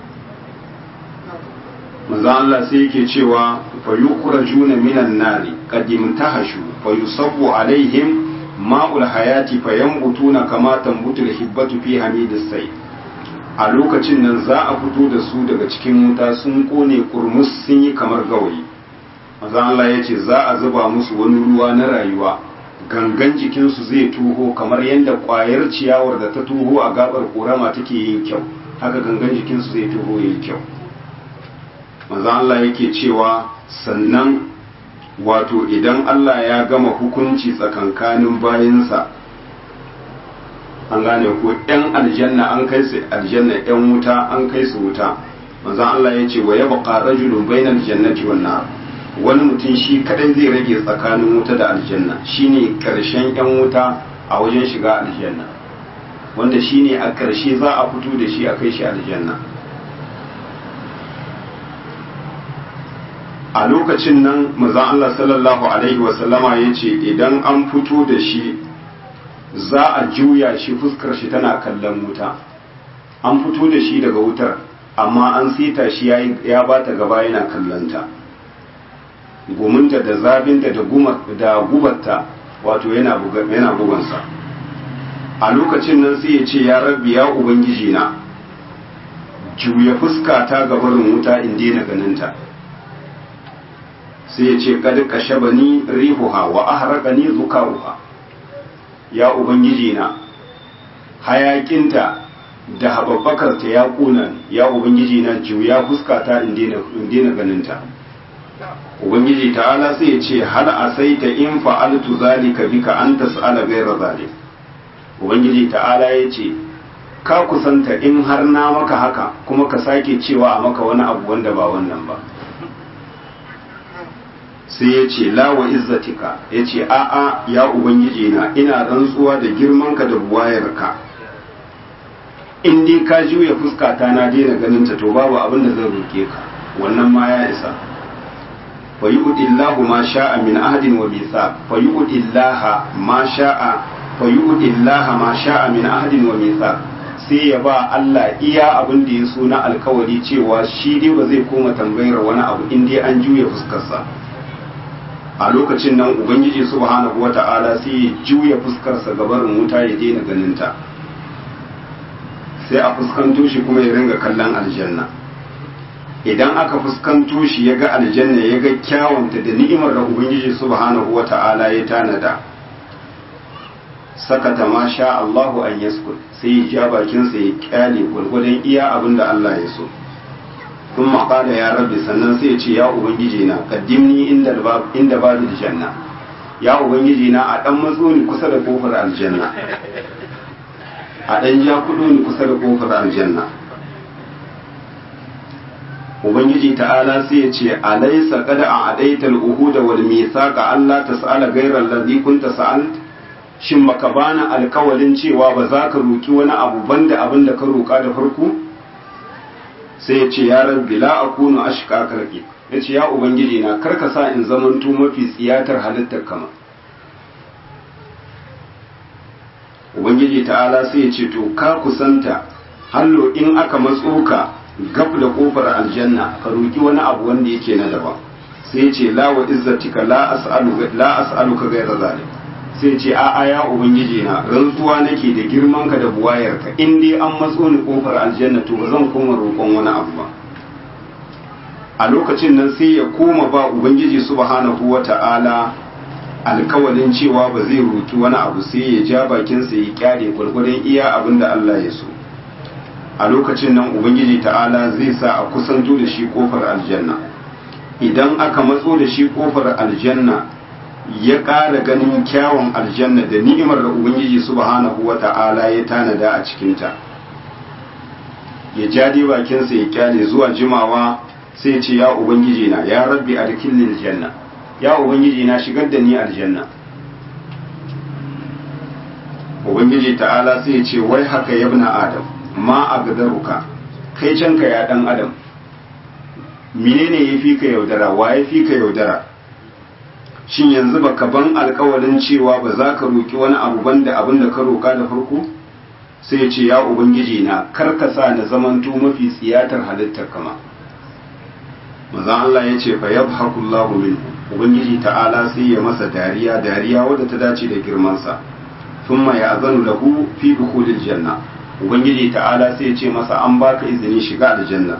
manzon Allah sai yake cewa fa yukhrajuna minan nari qad imtahashu fa yusabbu alaihim ma'ul hayati fa yambutuna kama tambutul hibbatu fi hamidis sayy. a lokacin nan za a fito da su daga cikin wuta sun kone kurmus sun yi kamar gawayi. manzon Allah ya ce za a zuba musu wani ruwa na rayuwa, gangan jikinsu zai tuho kamar yadda ƙwayar ciyawar da ta tuho a gabar ƙorama take yin kyau, haka gangan jikinsu zai tuho yin kyau. manzon Allah yake cewa sannan wato idan Allah ya gama hukunci tsakankanin bayinsa, an gane ko yan aljanna an kai su aljanna, yan wuta an kai su wuta, manzon Allah ya ce wa yabqa rajulun bainal jannati wan nar, wani mutum shi kadai zai rage tsakanin wuta da aljanna, shine karshen yan wuta a wajen shiga aljanna, wanda shine a karshe za a fito da shi a kai shi aljanna. a lokacin nan manzon Allah sallallahu alaihi wasallama ya ce idan an fito da shi za a juya shi, fuskar shi tana kallon wuta, an fito da shi daga wutar amma an sita shi ya ba ta gaba yana kallonta, guminta da zabinta da gubarta wato yana bugansa. a lokacin nan sai ya ce ya rabbi ya ubangiji na, juya fuska ta gabarin wuta in daina ganinta. sai ya ce kad kashabani rihuha wa ahraqani zukaruha, ya ubangiji na hayakinta da hababbakarta ya kuna, ya ubangiji na juya fuskata in daina ganinta. ubangiji ta'ala sai ya ce hal asaita in fa'altu zalika bika an tas'ala ghayra zalik, ubangiji ta'ala ya ce ka kusanta in har na maka haka kuma ka sake cewa a maka wani abu wanda ba wannan ba. sai ya ce lawa izzatika, ya ce a'a ya ubangiji na ina rantsuwa da girmanka da buwayarka, in dai ka juya fuskata na daina ganinta to babu abin da zan roke ka, wannan ma ya isa. fa yu'dillahu ma sha'a min ahadin wa mithaq, fa yu'dillaha ma sha'a fa yu'dillaha ma sha'a min ahadin wa mithaq, sai ya ba Allah iya abin da ya so na alkawari cewa shi dai ba zai koma tambayar wani abu in dai an juya fuskarsa. a lokacin nan ubangiji subhanahu wata'ala sai ya juya fuskarsa gabarin wuta ya daina ganinta, sai a fuskanto shi kuma ya ringa kallon aljanna. idan aka fuskanto shi ya ga aljanna, ya ga kyawunta da ni'imar da ubangiji subhanahu wata'ala ya tanada, sakata ma sha Allahu an yaskut, sai ya ja bakinsa ya kyale gwargwadon iya abin da Allah ya so. sun maƙada ya rabbi, sannan sai ya ce ya ubangiji na kaddimni inda babu janna, ya ubangiji na a ɗan matso ni kusa da kofar aljanna, a ɗan ja kudu ni kusa da kofar aljanna. ubangiji ta'ala sai ya ce alaysa qad a'adaita al-uhud wal mithaqa alla tas'ala ghayra alladhi kunta sa'alt, shin baka bana alkawalin cewa ba za ka roki wani abu banda abin da ka roka da farko? sai ya ce ya rabbi la akunu ashqa karki, ya ce ya ubangiji na karka sa in zamanto mafi tsiyatar halittar kama. ubangiji ta'ala sai ya ce to ka kusanta, hallo in aka matso ka gab da kofar aljanna ka roki wani abu wanda yake na daban. sai ya ce la wa izzatika la as'alu la as'aluka ghayra zalik, sai ce a'a ya ubangiji na rantsuwa nake da girmanka da buwayarka, in dai an matso ni kofar aljanna to ba zan koma roƙon wani abu ba. a lokacin nan sai ya koma ba ubangiji subhanahu wata'ala alkawalin cewa ba zai roki wani abu, sai ya ja bakinsa ya kyale gwargwadon iya abin da Allah ya so. a lokacin nan ubangiji ta'ala zai sa a kusanto da shi kofar aljanna. idan aka matso da shi kofar aljanna ya ƙara ganin kyawun aljanna da ni'imar da ubangiji subhanahu wata'ala ya tanada a cikinta ya jadi bakinsa ya kyale zuwa jimawa sai ce ya ubangiji na ya rabbi adkhilni aljanna ya ubangiji na shigar da ni aljanna ubangiji ta'ala sai ce wai haka yabna adam ma agdaruka kai canka ya dan adam menene yafi ka yaudara wa yafi ka yaudara shin yanzu baka ban alƙawarin cewa ba za ka roki wani abu banda abin da ka roka da farko sai ce ya ubangiji na karkasa na zamanto mafi tsiyatar halittar kama manzon Allah ya ce fa yabhakullahu minhu ubangiji ta'ala sai ya masa dariya dariya wadda ta dace da girman sa thumma ya'zanu lahu fi dukhulil janna ubangiji ta'ala sai ya ce masa an baka izini shiga aljanna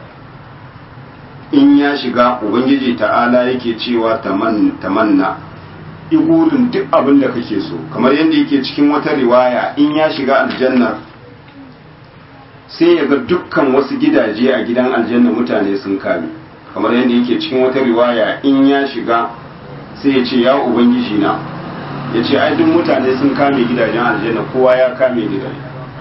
in ya shiga ubangiji ta'ala yake cewa tamanna igurin duk abin da kake so kamar yadda yake cikin wata riwaya in ya shiga aljanna sai ya ga dukkan wasu gidaje a gidan aljanna mutane sun kame kamar yadda yake cikin wata riwaya in ya shiga sai ya ce ya ubangiji na ya ce ai duk mutane sun kame gidajen aljanna kowa ya kame gidaje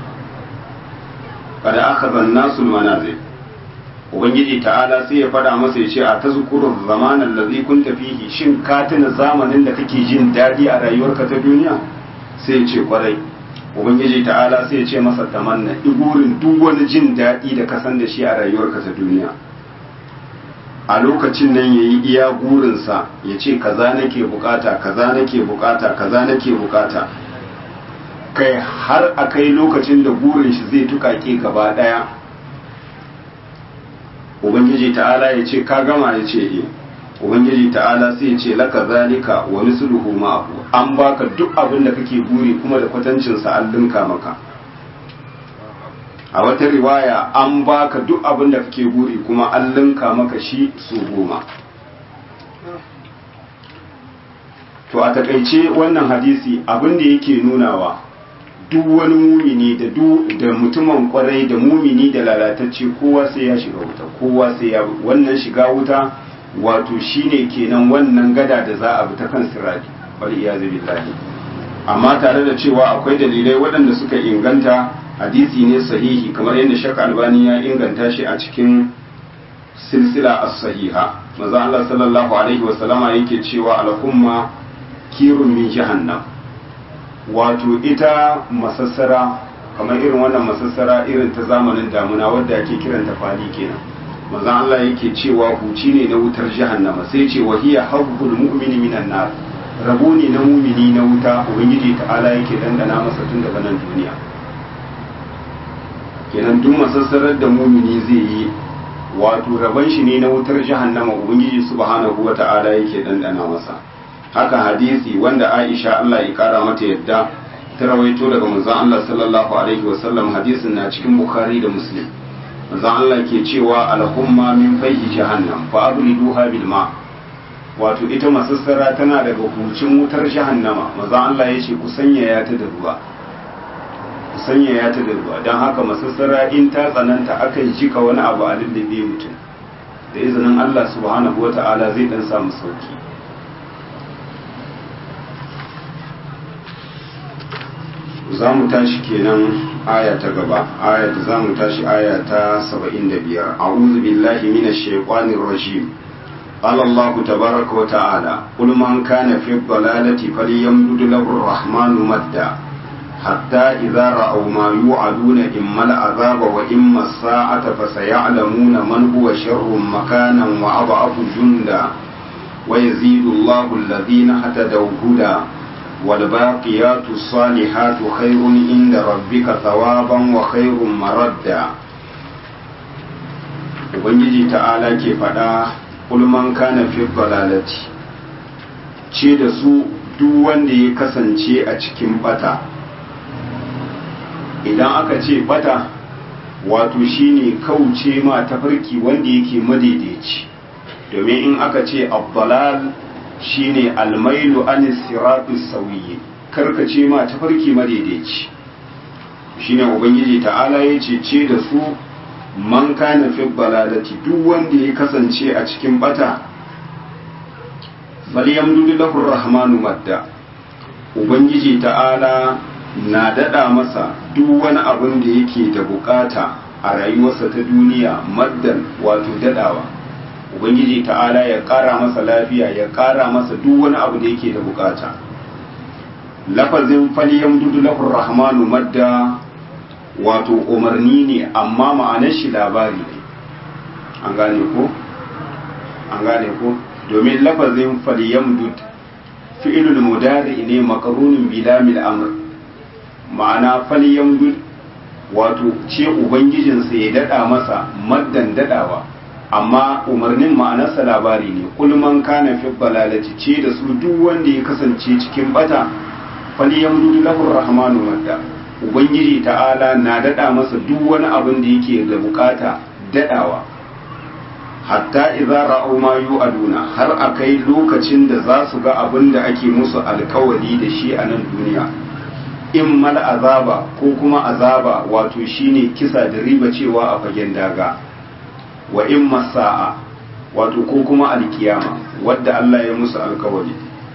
kada aka zanna sul manazil ubangiji ta'ala sai ya fada masa ya ce a ta zukurur zamanan lazi kun tafihi shin ka tuna zamanin da kake jin daɗi a rayuwarka ta duniya sai ya ce kwarai ubangiji ta'ala sai ya ce masa tamanna igurin duk wani jin daɗi da ka san da shi a rayuwarka ta duniya a lokacin nan ya yi iya gurinsa ya ce kaza nake bukata kaza nake bukata kaza nake bukata kai har a kai lokacin da gurin shi zai tukake gaba ɗaya ubangiji ta'ala ya ce ka gama ya ce eh ubangiji ta'ala sai ya ce laka zalika wa misluhu ma'ahu an baka duk abin da kake buri kuma da kwatancin sa an linka maka a wata riwaya an baka duk abin da kake buri kuma an linka maka shi su goma to a takaice wannan hadisi abin da yake nunawa duk wani mumini da da mutumin kwarai da mumini da lalatacce kowa sai ya shiga wuta kowa sai ya wannan shiga wuta wato shine kenan wannan gada da za a bi ta kan sirati bal iyazu billahi amma tare da cewa akwai dalilai waɗanda suka inganta hadisi ne sahihi kamar yadda Sheikh Albani ya inganta shi a cikin silsila as-sahiha manzo Allah sallallahu alaihi wasallama yake cewa al-umma kirun min jahannam wato ita masassara kamar irin wannan masassara irin ta zamanin damuna wadda ake kiranta fali kenan manzo Allah yake cewa huci ne na wutar jahannama sai ce wahiya habbul mu'mini minan nar rabo ne na mu'mini na wuta ubangiji ta'ala yake dandana masa tun daga nan duniya kenan duk masassarar da mu'mini zai yi wato rabon shi ne na wutar jahannama ubangiji subhanahu wata'ala yake dandana masa haka hadisi wanda Aisha Allah ya kara mata yadda ta rawaito daga manzon Allah sallallahu alaihi wasallam hadisin na cikin Bukhari da Muslim manzon Allah ke cewa al-humma min fayhi jahannam fa abriduha bil ma wato ita masassara tana daga hucin wutar jahannama manzon Allah ya ce ku sanyaya ta da ruwa ku sanyaya ta da ruwa dan haka masassara in ta tsananta akan jika wani abu a lullube mutum da izinin Allah subhanahu wata'ala zai dan samu sauki za mu tashi kenan aya ta gaba aya da za mu tashi aya ta saba'in da biyar a'udhu billahi minash shaitanir rajim qala Allah tabaaraka wa ta'ala qul man kana fi dhalalati falyamdud lahu ar-rahmanu madda hatta idza ra'aw ma yu'aduna imma al-'adhaba wa imma as-sa'ata fasay'lamuna man huwa sharrun makanan wa adhafu junda wa yazidu Allahu alladhina hatadaw huda والباقيات الصالحات خير عند ربك ثوابا وخير مردا ubangiji ta'ala ke faɗa ulman kana fi dalalati ce da su duk wanda ya kasance a cikin bata idan aka ce bata wato shine kauce ma tafarki wanda yake madaidaici domin in aka ce abdalal shine almailu anis siratus sawiyyi karkace ma tafarki madaidaici shine ubangiji ta'ala ya ce da su man kana fi baladati duk wanda ya kasance a cikin bata falyamdudu lahu rahmanu madda ubangiji ta'ala na dada masa duk wani abin da yake da bukata a rayuwarsa ta duniya maddan wato dadawa ubangiji ta'ala ya kara masa lafiya ya kara masa duk wani abu da yake da bukata lafazin falyamdudu lahu rahmanu madda wato umarni ne amma ma'anar shi labari ne an gane ko an gane ko domin lafazin falyamdud fi'ilul mudari ne maqrunun bi lamil amr ma'ana falyamdud wato ce ubangijinsa ya dada masa maddan dadawa amma umarnin ma'anarsa labari ne kulman kana fi balalati ce da su duk wanda ya kasance cikin bata falyamdud lahu rahmanu madda ubangiji ta'ala na dada masa duk wani abin da yake da bukata dadawa hatta idza ra'aw ma yu'aduna har akai lokacin da za su ga abin da ake musu alkawari da shi a nan duniya in mal azaba ko kuma azaba wato shine kisa da riba cewa a fagen daga wa in masa'a wato ko kuma alkiyama wadda Allah ya musu alkawari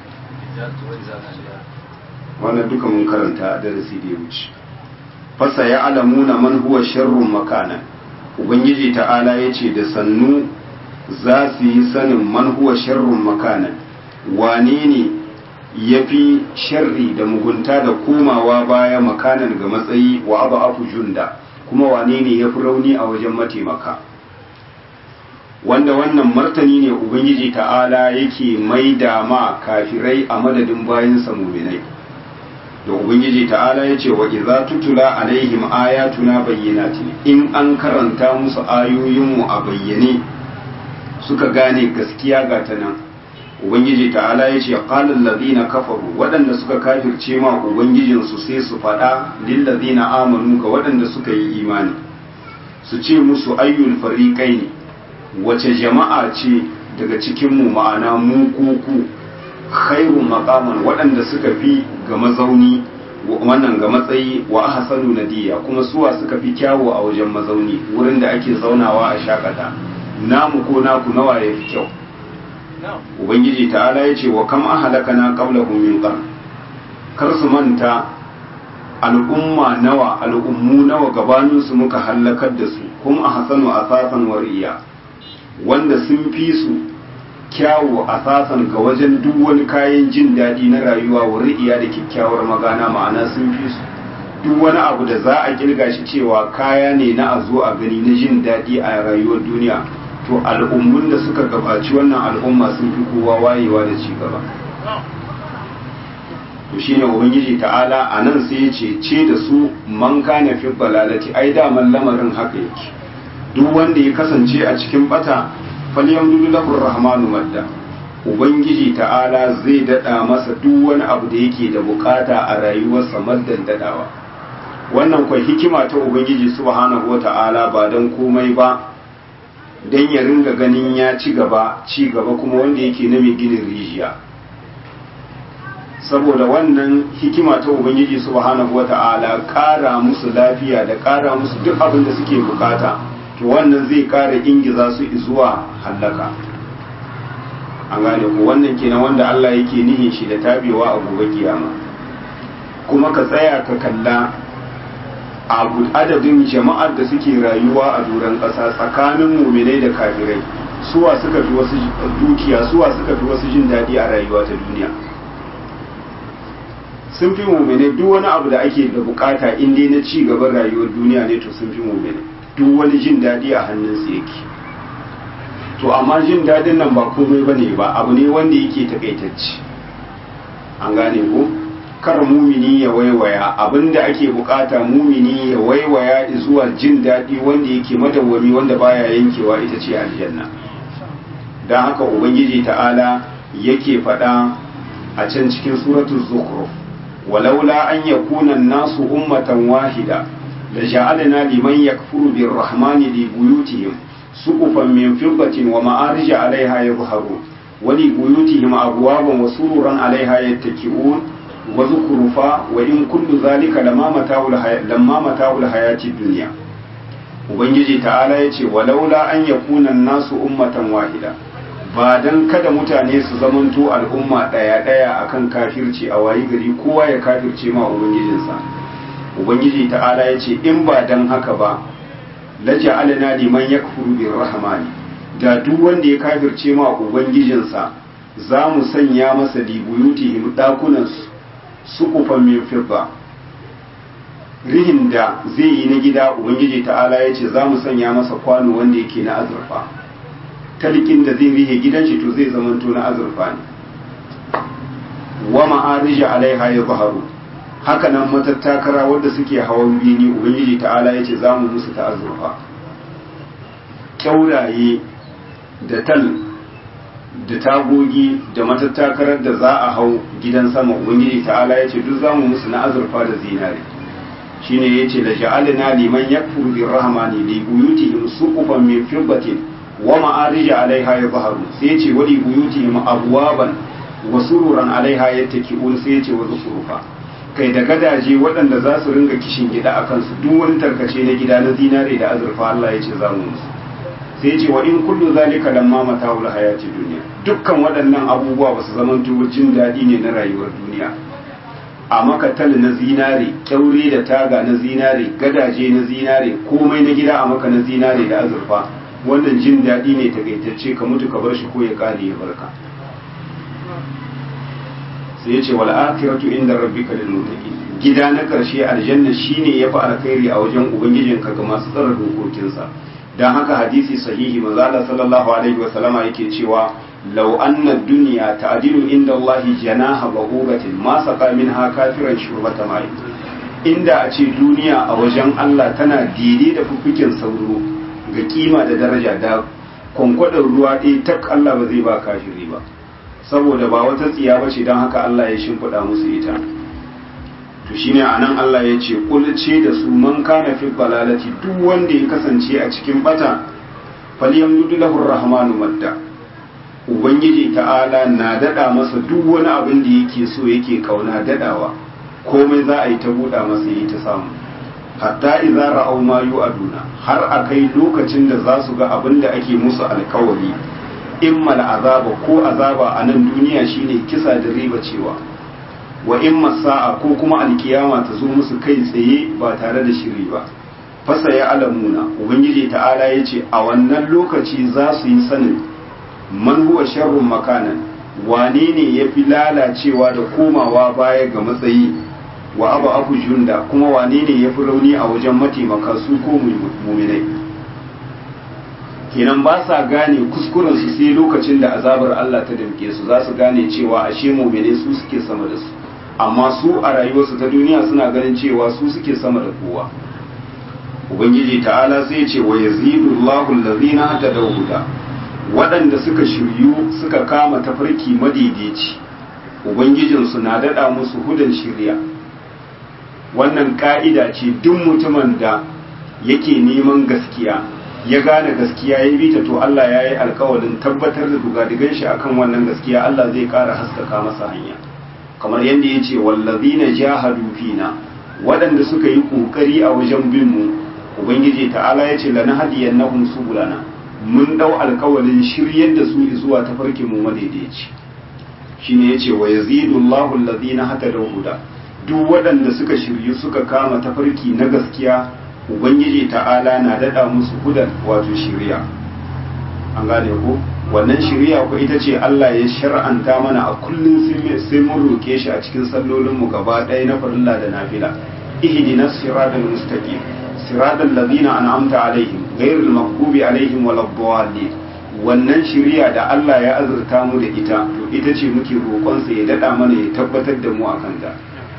wannan duka mun karanta darasi da ya wuce fasa ya alamuna man huwa sharrun makana ubangiji ta'ala yace da sannu za su yi sanin man huwa sharrun makana wane ne yafi sharri da mugunta da komawa baya makanan ga matsayi wa abu junda kuma wane ne yafi rauni a wajen mataimaka wanda wannan martani ne ubangiji ta'ala yake maida ma kafirai a madadin bayansa mu'minai da ubangiji ta'ala ya ce wa idza tutula alaihim ayatuna bayyinatin in an karanta musu ayoyinmu a bayyane suka gane gaskiya ga ta nan ubangiji ta'ala ya ce qala allazina kafaru waɗanda suka kafirce ma ubangijinsu sai su faɗa lil ladina amanu ga waɗanda suka yi imani su ce musu ayyul fariqaini wace jama'a ce daga cikin mu ma'ana mu kuku khairu maqaman waɗanda suka fi ga mazauni wannan ga matsayi wa ahsanu nadiya kuma suwa suka fi kyawu a wajen mazauni wurin da ake zaunawa a shakata namu ko naku nawa ya fi kyau ubangiji ta'ala ya ce wa kam ahlakana qablahum min qarn kar su manta al'umma nawa al'ummu nawa gabanin su muka halakar da su kuma ahsanu asasan wariya wanda sun fi su kyawu a sasan ga wajen duk wani kayan jin daɗi na rayuwa wa ri'iya da kyakkyawar magana ma'ana sun fi su duk wani abu da za a kirga shi cewa kaya ne na a zo a gani na jin daɗi a rayuwar duniya to al'ummun da suka gabaci wannan al'umma sun fi kowa wayewa da ci gaba to shine ubangiji ta'ala a nan sai ya ce ce da su man kana fi balalati ai daman lamarin haka yake duk wanda ya kasance a cikin bata falyamdudu lahu rahmanu madda ubangiji ta'ala zai dada masa duk wani abu da yake da bukata a rayuwarsa maddan dadawa wannan kwai hikima ta ubangiji subhanahu wata'ala ba dan komai ba dan ya ringa ganin ya ci gaba ci gaba kuma wanda yake na mai ginin rijiya saboda wannan hikima ta ubangiji subhanahu wata'ala ƙara musu lafiya da ƙara musu duk abin da suke bukata to wannan zai ƙara ingiza su zuwa hallaka an gane ku wannan kenan wanda Allah yake nihin shi da tabewa a gobe kiyama kuma ka tsaya ka kalla a adadin jama'ar da suke rayuwa a doron ƙasa tsakanin muminai da kafirai suwa suka fi wasu dukiya suwa suka fi wasu jin daɗi a rayuwa ta duniya sun fi muminai duk wani abu da ake da bukata in dai na ci gaban rayuwar duniya ne to sun fi muminai duk wani jin daɗi a hannunsu yake to amma jin daɗin nan ba komai bane ba abu ne wanda yake takaitacce an gane ko kar mumini ya waiwaya abinda ake bukata mumini ya waiwaya zuwa jin daɗi wanda yake madawwami wanda baya yankewa ita ce aljanna dan haka ubangiji ta'ala yake faɗa a can cikin suratul zukhruf walaula an yakuna an-nasu ummatan wahida la ja'alna liman yakfuru birrahmani li buyutihim suqufan min fiddatin wa ma'arij 'alayha yadhharun wa li buyutihim abwaban wa sururan 'alayha yattaki'un wa zukhrufa wa in kullu dhalika lamma mata'ul hayati lamma mata'ul hayati dunya ubangiji ta'ala yace walaula an yakuna an-nasu ummatan wahida ba dan kada mutane su zamanto al'umma daya daya akan kafirci a wayi gari kowa ya kafirce ma ubangijinsa ubangiji ta'ala yace in ba dan haka ba laja'alna liman yakfuru birrahmani da duk wanda ya kafirce ma ubangijinsa za mu sanya masa libuyutihim dakunan suqufan min fidda rihin da zai yi na gida ubangiji ta'ala ya ce za mu sanya masa kwano wanda yake na azurfa talikin da zai rihe gidan shi to zai zamanto na azurfa ne wa ma'arija alaiha ya zaharu haka nan matattakara wanda suke hawan bini ubangiji ta'ala ya ce za mu musu ta azurfa kyauraye da tal da tagogi da matattakarar da za a hau gidan sama ubangiji ta'ala ya ce duk za mu musu na azurfa da zinare shine yace la ja'alna liman yakfuru birrahmani li buyutihim suqufan min fiddatin wa ma'arija 'alayha yadhharu sai yace wa li buyutihim abwaban wa sururan 'alayha yattaki'un sai yace wa zukhrufa kai da gadaje waɗanda za su ringa kishin gida akan su duk wani tarkace na gida na zinare da azurfa Allah yace za mu musu sai yace wa in kullu zalika lamma mata'ul hayati dunya dukkan waɗannan abubuwa ba su zamanto jin daɗi ne na rayuwar duniya a makatal na zinare kyaure da taga na zinare gadaje na zinare komai na gida a maka na zinare da azurfa wannan jin daɗi ne takaitacce ka mutu ka bar shi ko ya kare ya barka sai ya ce wal akhiratu inda rabbika lil muttaqin gida na karshe aljanna shine yafi alkhairi a wajen ubangijinka ga masu tsara dokokinsa dan haka hadisi sahihi manzo Allah sallallahu alaihi wa sallama yake cewa لو أن الدنيا تعدل عند الله جناح بعوضة ما سقى منها كافرا شربة ماء inda a ce duniya a wajen Allah tana daidai da fuffuken sauro ga kima da daraja da kwankwadon ruwa ɗaya tak Allah ba zai ba kafiri ba saboda ba wata tsiya ba ce don haka Allah ya shimfiɗa musu ita to shine anan Allah ya ce kulce da su man kana fi balalati duk wanda ya kasance a cikin bata falyamdudu lahu rahmanu madda ubangiji ta'ala na dada masa duk wani abin da yake so yake kauna dadawa komai za a yi ta buɗa masa yi ta samu hatta idza ra'aw ma yu'aduna har akai lokacin da za su ga abin da ake musu alkawari imma azaba ko azaba a nan duniya shine kisa da riba cewa wa imma sa'a ko kuma alkiyama ta zo musu kai tsaye ba tare da shiri ba fasa ya alamuna ubangiji ta'ala yace a wannan lokaci za su yi sanin man huwa sharrun makanan wane ne ya fi lalacewa da komawa baya ga matsayi wa abu abu junda kuma wane ne ya fi rauni a wajen mataimaka su ko muminai kenan ba sa gane kuskuren su sai lokacin da azabar Allah ta damke su za su gane cewa ashe muminai su suke sama da su amma su a rayuwarsu ta duniya suna ganin cewa su suke sama da kowa ubangiji ta'ala sai ya ce wa yazidu Allahu allazina hatadaw huda waɗanda suka shiryu suka kama tafarki madaidaici ubangijinsu na daɗa musu hudan shirya wannan ƙa'ida ce duk mutumin da yake neman gaskiya ya gane gaskiya ya bi ta to Allah ya yi alkawarin tabbatar da dugadigan shi akan wannan gaskiya Allah zai ƙara haskaka masa hanya kamar yadda ya ce wallazina jahadu fina waɗanda suka yi ƙoƙari a wajen bin mu ubangiji ta'ala ya ce lanahdiyannahum subulana mun dau alkawalin shiryar da su zuwa tafarkin mu madaidaici shine yace wa yazidu Allahu allazina hatadaw huda duk waɗanda suka shiryu suka kama tafarki na gaskiya ubangiji ta'ala na dada musu hudan wato shiriya an gane ko wannan shiriya ko ita ce Allah ya shar'anta mana a kullun sai mun roke shi a cikin sallolin mu gaba ɗaya na farilla da nafila ihdinas siratal mustaqim siratal ladzina an'amta alaihim ghairul maghdubi alaihim waladdallin wannan shiriya da Allah ya azurta mu da ita to ita ce muke roƙon sa ya dada mana ya tabbatar da mu akan ta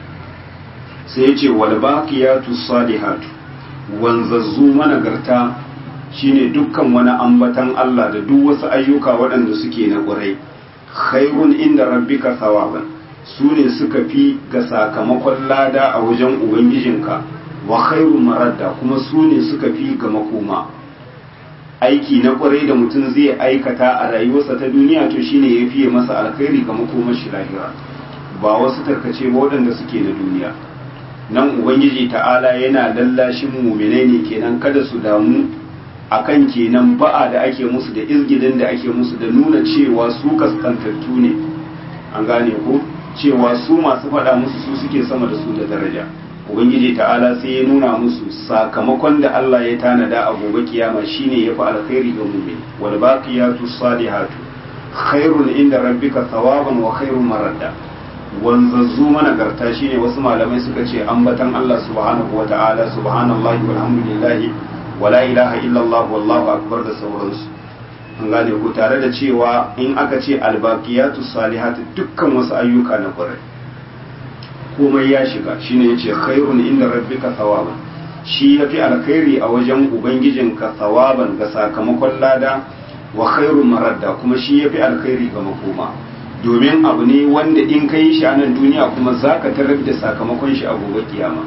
sai ya ce wal baqiyatu salihatu wanzazzu managarta shine dukkan wani ambatan Allah da duk wasu ayyuka waɗanda suke na ƙurai khairun inda rabbika thawaban su ne suka fi ga sakamakon lada a wajen ubangijinka wa khairu maradda kuma su ne suka fi ga makoma aiki na ƙurai da mutum zai aikata a rayuwarsa ta duniya to shine ya fiye masa alkhairi ga makomar shi lahira ba wasu tarkace ba waɗanda suke na duniya nan ubangiji ta'ala yana lallashin muminai ne kenan kada su damu akan kenan ba'a da ake musu da izgilin da ake musu da nuna cewa su kaskantattu ne, an gane ko cewa su masu faɗa musu su suke sama da su da daraja. Ubangiji ta'ala sai ya nuna musu sakamakon da Allah ya tanada a gobe kiyama shine yafi alkhairi ga mu'min, wal baqiyatu salihatu khairun inda rabbika thawaban wa khairun maradda. Wanzazzu managarta shine wasu malamai suka ce ambatan Allah subhanahu wa ta'ala, subhanallahi walhamdulillahi wala ilaha illallah wallahu akbar da sauransu, an gane ku, tare da cewa in aka ce albaqiyatu salihatu dukkan wasu ayyuka na kwarai komai ya shiga, shine yace khairun inda rabbika thawaban, shi yafi alkhairi a wajen ubangijinka thawaban ga sakamakon lada, wa khairun maradda kuma shi yafi alkhairi ga makoma, domin abu ne wanda in kai shi a nan duniya kuma zaka tarar da sakamakon shi a gobe kiyama.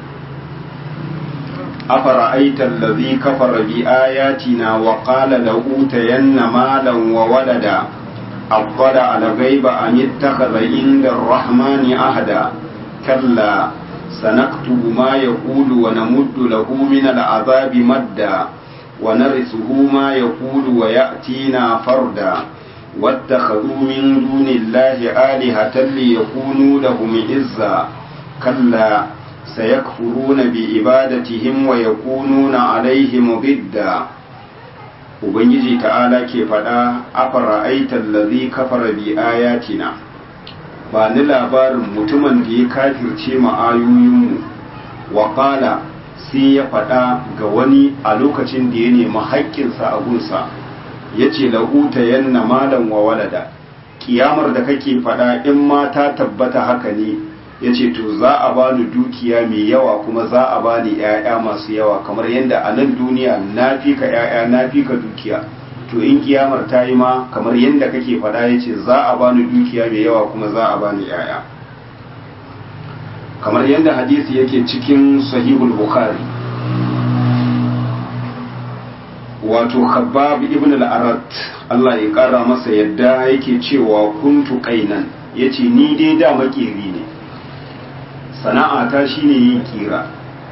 afara'aita allazi kafara bi ayatina wa qala la utayanna malan wa walada aqala ala ghaiba am ittakhadha inda ar-rahmani ahada kalla sanaktubu ma yaqulu wa namuddu lahu min al-'adhabi madda wa narisuhu ma yaqulu wa ya'tina farda واتخذوا من دون الله آلهة ليكونوا لهم عزا كلا سيكفرون بعبادتهم ويكونون عليهم ضدا. Ubangiji ta'ala ke faɗa afara'aita allazi kafara bi ayatina, ba ni labarin mutumin da ya kafirce ma ayoyinmu, wa qala sai ya faɗa ga wani a lokacin da ya nemi haƙƙinsa a gunsa, ya ce lahuta yanna malan wa walada, kiyamar da kake faɗa in ma ta tabbata haka ne, ya ce to za a bani dukiya mai yawa kuma za a bani ‘ya'ya masu yawa, kamar yadda a nan duniya na fi ka ‘ya'ya na fi ka dukiya, to in kiyamar ta yi ma kamar yadda kake faɗa, ya ce za a bani dukiya mai yawa kuma za a bani ‘ya'ya. Kamar yadda hadisi yake cikin sahihul bukhari, wato Khabbab ibn al-Arat Allah ya kara masa yadda yake cewa kuntu qainan, yace ni dai da makeri ne, sana'ata shine yin kira.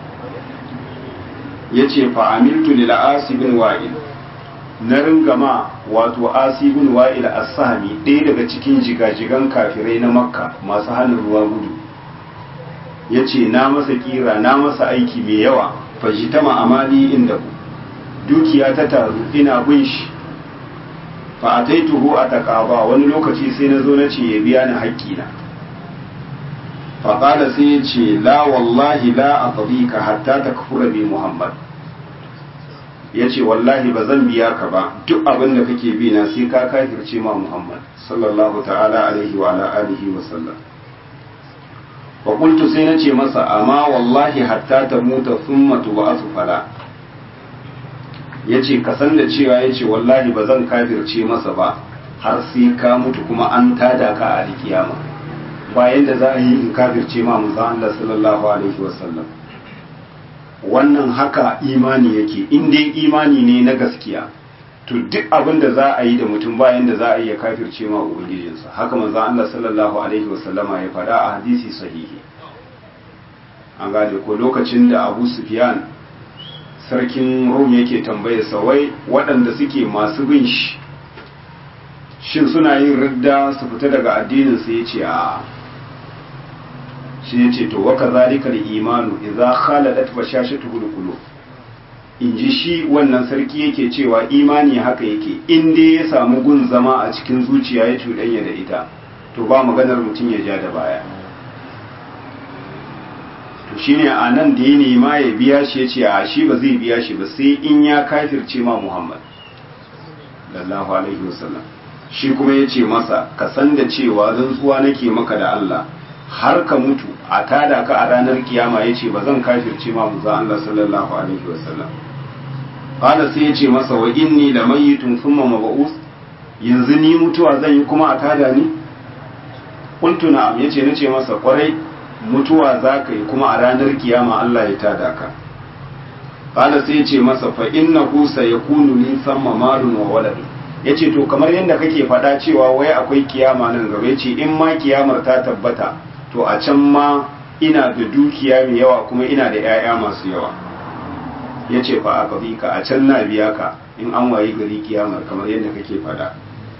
yace fa amiltu lil Asi bin Wa'il, na ringama wato Asi bin Wa'il as-Sahmi, ɗaya daga cikin jigajigan kafirai na Makka masu hannun ruwa gudu. yace na masa kira, na masa aiki mai yawa, fajitama amali inda ku, dukiya ta taru ina bin shi, fa ataituhu ataqaba, wani lokaci sai na zo na ce ya biya ni haƙƙina, fa qala sai ya ce la wallahi la aqdika hatta takfura bi Muhammad, yace wallahi ba zan biya ka ba, duk abin da kake bi na sai ka kafirce ma Muhammad sallallahu ta'ala alaihi wa ala alihi wa sallam. fa qultu sai na ce masa amma wallahi hatta tamuta thumma tub'asu fala, ya ce ka san da cewa ya ce wallahi ba zan kafirce masa ba har sai ka mutu kuma an tada ka a alkiyama, bayan da za a yi in kafirce ma manzon Allah sallallahu alaihi wasallam. Wannan haka imani yake, in dai imani ne na gaskiya to duk abin da za a yi da mutum bayan da za a yi ya kafirce ma ubangijinsa, haka manzon Allah sallallahu alaihi wasallama ya faɗa a hadisi sahihi. An gane ko lokacin da Abu Sufyan sarkin Rum yake tambaye sa, wai waɗanda suke masu bin shi shin suna yin ridda su fita daga addinin sa, yace a shi yace to wa kadhalika al-imanu idza khaladat bashashatuhu al-qulub, inji shi wannan sarki yake cewa imani haka yake, in dai ya samu gun zama a cikin zuciya ya cuɗanya da ita to ba maganar mutum ya ja da baya. to shine a nan da ya nema ya biya shi ya ce a shi ba zai biya shi ba sai in ya kafirce ma Muhammad sallallahu alaihi wasallam. Shi kuma ya ce masa ka san da cewa rantsuwa nake maka da Allah, har ka mutu a tada ka a ranar kiyama, ya ce ba zan kafirce ma manzon Allah sallallahu alaihi wasallam. Qala sai ya ce masa wa inni lamayitun thumma mab'us, yanzu ni mutuwa zan yi kuma a tada ni? Qultu na'am, yace nace masa kwarai mutuwa za ka yi kuma a ranar kiyama Allah ya tada ka. Qala sai ya ce masa fa innahu sayakunu li thamma malun wa walad, yace to kamar yadda kake faɗa cewa wai akwai kiyama nan gaba, yace in ma kiyamar ta tabbata to a can ma ina da dukiya mai yawa kuma ina da 'ya'ya masu yawa. ya ce fa aka bi ka a can na biya ka in an wayi gari kiyamar kamar yadda kake fada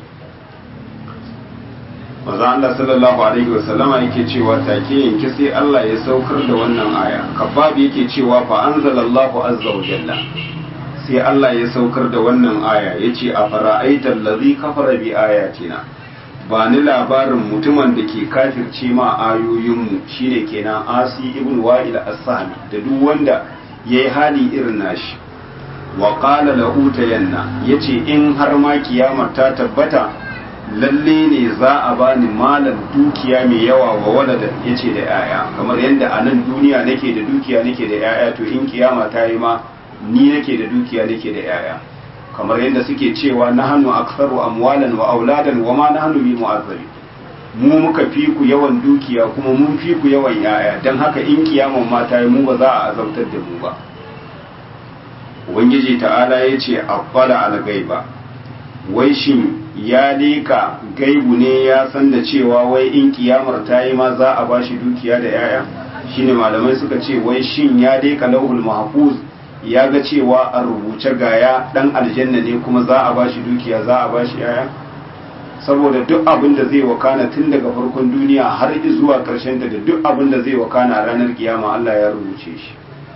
maza Allah sallallahu alaihi wasallama yake cewa take yanke sai Allah ya saukar da wannan aya kabab yake cewa fa anzalallahu azza wa jalla sai Allah ya saukar da wannan aya yace a fara'aital ladhi kafara bi ayatina ba ni labarin mutumin da ke kafirce ma ayoyinmu shine kenan Asi ibn Wa'il as-Sahmi da duk wanda yayi hali irin nashi wa qala lahu tayanna yace in har ma kiyamar ta tabbata lalle ne za a bani malan dukiya mai yawa wa walada yace da yaya kamar yadda a nan duniya nake da dukiya nake da yaya to in kiyama ta yi ma ni nake da dukiya nake da yaya kamar yadda suke cewa nahnu aktsaru amwalan wa auladan wa ma nahnu bi mu'azzabi mu muka fi ku yawan dukiya kuma mun fi ku yawan yaya dan haka in kiyaman ma ta yi mu ba za a azabtar da mu ba ubangiji ta'ala yace aqbala al-ghaiba wai shin ya leka gaibu ne ya san da cewa wai in kiyamar ta yi ma za a bashi dukiya da yaya shine malamai suka ce wai shin ya leka lauhul mahfuz ya ga cewa a rubuce gaya dan aljanna ne kuma za a bashi dukiya za a bashi yaya saboda duk abin da zai wakana tun daga farkon duniya har zuwa karshen ta da duk abin da zai wakana a ranar kiyama Allah ya rubuce shi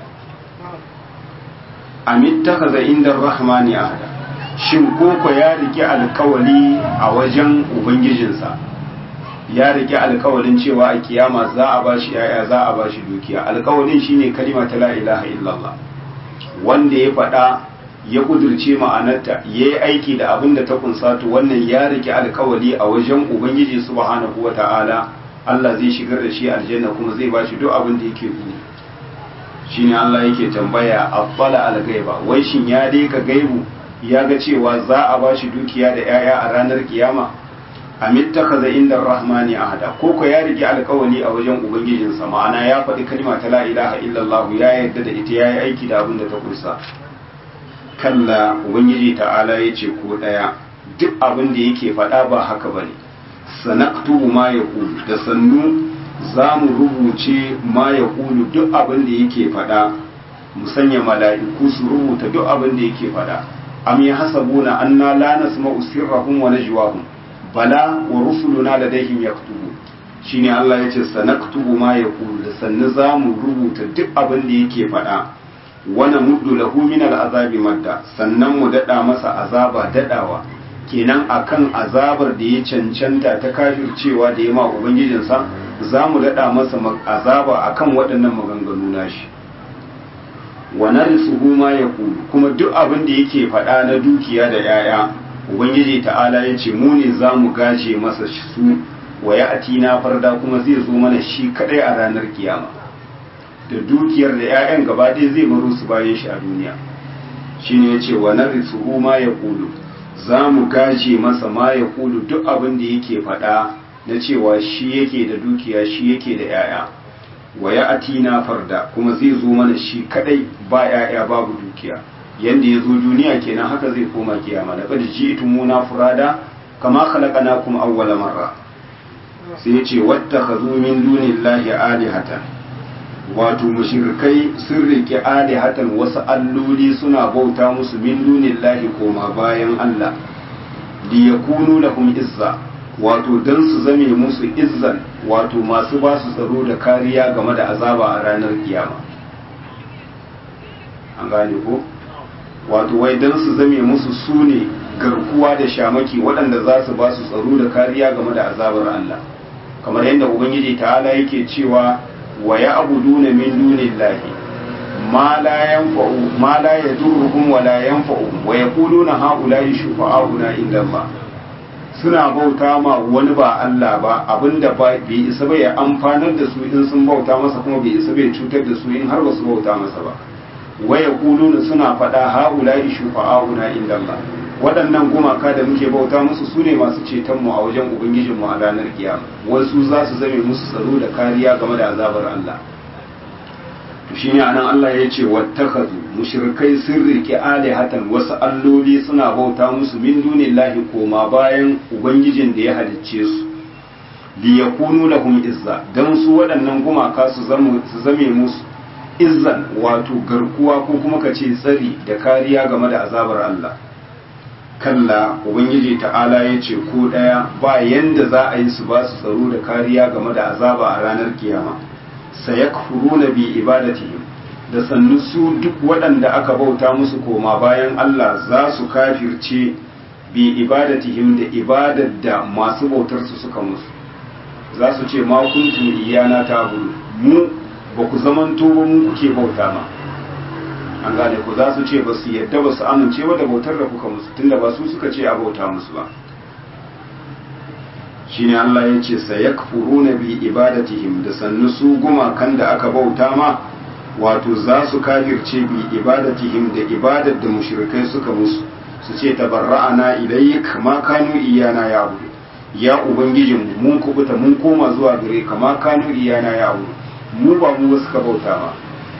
amittakaza inda rahmani ahada shin koko ya rike alkawali a wajen ubangijinsa ya rike alkawalin cewa a kiyama za a bashi yaya za a bashi dukiya alkawalin shine kalima ta la ilaha illallah wanda ya faɗa ya kudurce ma'anarta ya yi aiki da abin da ta kunsa to wannan ya rike alkawali a wajen ubangiji subhanahu wata'ala Allah zai shigar da shi aljanna kuma zai bashi duk abin da yake buri shine Allah yake tambaya afala algaiba wai shin ya dai ka gaibu ya ga cewa za a ba shi dukiya da 'ya'ya a ranar kiyama amittakaza inda rahmani ahada ko ko ya rike alkawali a wajen ubangijinsa ma'ana ya faɗi kalma ta la ilaha illallah ya yarda da ita yayi aiki da abin da ta kusa kalla ubangiji ta'ala yace ko daya duk abin da yake faɗa ba haka bane sanaktubu ma yaqulu da sannu za mu rubuce ma yaqulu duk abin da yake faɗa mu sanya mala'iku su rubuta duk abin da yake faɗa am yahsabuna anna la nasma'u sirrahum wa najwahum bala wa rusuluna ladayhim yaktubu shine Allah yace sanaktubu ma yaqulu da sannu zamu rubuta duk abin da yake faɗa wa namuddu lahu min al'azabi madda sannan mu dada masa azaba dadawa kenan akan azabar da ya cancanta ta kafircewa da ya ma ubangijinsa zamu dada masa azaba akan waɗannan maganganu nashi wa narisuhu ma yaqulu kuma duk abin da yake faɗa na dukiya da yaya ubangiji ta'ala yace mu ne zamu gaje masa su wa ya'tina farda kuma zai zo mana shi kadai a ranar kiyama da dukiyar da yayan gaba ɗaya zai baro su bayan shi a duniya shine yace wa narisuhu ma yaqulu zamu gaje masa ma yaqulu duk abin da yake faɗa na cewa shi yake da dukiya shi yake da yaya wa ya atina farda kuma zai zo mana shi kadai ba yaya babu dukiya yanda ya zo duniya kenan haka zai koma kiyama da kad ji'tumuna furada kama khalaqnakum awwala marra sai yace wattakhadhu min dunillahi alihatan wato mushrikai sun rike alihatan wasu alloli suna bauta musu min dunillahi koma bayan Allah li yakunu lahum izza wato don su zame musu izzan wato masu ba su tsaro da kariya game da azaba a ranar kiyama an gane ko wato wai don su zame musu su ne garkuwa da shamaki waɗanda za su ba su tsaro da kariya game da azabar Allah kamar yadda ubangiji ta'ala yake cewa wa ya abuduna min dunillahi ma la yanfa'u ma la yadurruhum wa la yanfa'uhum wa yaquluna ha'ula'i shufa'auna inda Allah suna bauta ma wani ba Allah ba abinda ba bai isa bai amfanar da su in sun bauta masa kuma bai isa bai cutar da su in har ba su bauta masa ba waya kuluna suna faɗa haula'i shufa'auna inda Allah waɗannan gumaka da muke bauta musu su ne masu ceton mu a wajen ubangijin mu a ranar kiyama wasu za su zame musu tsaro da kariya game da azabar Allah to shine anan Allah ya ce wattakhadhu mushrikai sun rike alihatan wasu alloli suna bauta musu min dunillahi koma bayan ubangijin da ya halicce su li yakunu lahum izza dan su waɗannan gumaka su zame su zame musu izzan wato garkuwa ko kuma ka ce tsari da kariya game da azabar Allah. Kalla ubangiji ta'ala ya ce ko ɗaya ba yanda za a yi su ba su tsaro da kariya game da azaba a ranar kiyama. Sayakfuruna bi ibadatihim, da sannu su duk waɗanda aka bauta musu koma bayan Allah za su kafirce bi ibadatihim da ibadar da masu bautar su suka musu. Za su ce ma kuntum iyana ta'budu, mu ba ku zamanto ba mu kuke bauta ma. An gane ku, za su ce ba su yadda ba su amince ba da bautar da kuka musu tunda ba su suka ce a bauta musu ba. Shine Allah ya ce sayakfuruna bi ibadatihim, da sannu su gumakan da aka bauta ma wato za su kafirce bi ibadatihim da ibadar da mushrikai suka musu, su ce tabarra'ana ilayk ma kanu iyana ya'budu, ya ubangijin mun kubuta mun koma zuwa gare ka ma kanu iyana ya'budu, mu ba mu suka bauta ma.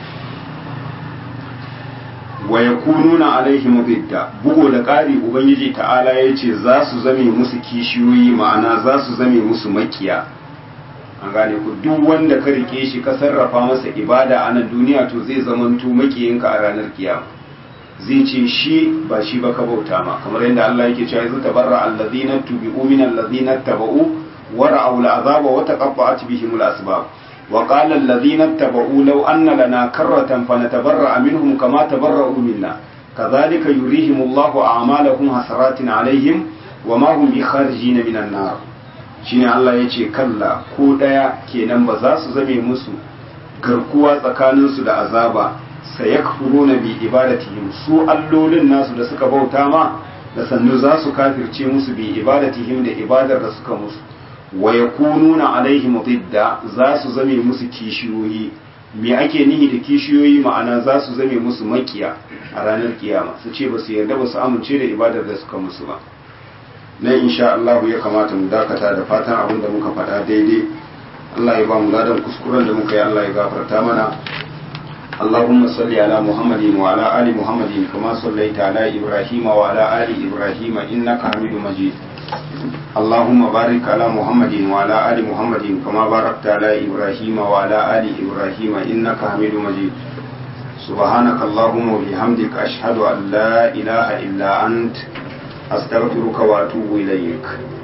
Wa yakununa alaihim bidda, bugo da ƙari ubangiji ta'ala ya ce za su zame musu kishiyoyi, ma'ana za su zame musu makiya. An gane ku, duk wanda ka rike shi ka sarrafa masa ibada a nan duniya to zai zamanto makiyinka a ranar kiyama. Zai ce shi ba shi ba ka bauta ma, kamar yadda Allah yake cewa yanzu tabarra allazina tubi'u min allazina taba'u wa ra'aw al'azaba wa taqatta'at bihim al-asbab. وقال الذين اتبعوا لو أن لنا كرة فنتبرأ منهم كما تبرأوا منا كذلك يريهم الله أعمالهم حسرات عليهم وما هم بخارجين من النار. shine Allah ya ce kalla ko ɗaya kenan ba za su zame musu garkuwa tsakaninsu da azaba, sayakfuruna bi ibadatihim, su allolin nasu da suka bauta ma da sannu za su kafirce musu bi ibadatihim da ibadar da suka musu. Wa yakununa alaihim didda, za su zame musu kishiyoyi. Me ake nihi da kishiyoyi? Ma'ana za su zame musu makiya a ranar kiyama, su ce ba su yarda ba su amince da ibadar da suka musu ba. Nan insha Allah ya kamata mu dakata, da fatan abin da muka faɗa daidai Allah ya ba mu ladan, kuskuren da muka yi Allah ya gafarta mana. اللهم صل على محمد وعلى آل محمد كما صليت على إبراهيم وعلى آل إبراهيم إنك حميد مجيد. اللهم بارك على محمد وعلى آل محمد كما باركت على إبراهيم وعلى آل إبراهيم إنك حميد مجيد. سبحانك اللهم وبحمدك أشهد أن لا إله إلا أنت أستغفرك وأتوب إليك.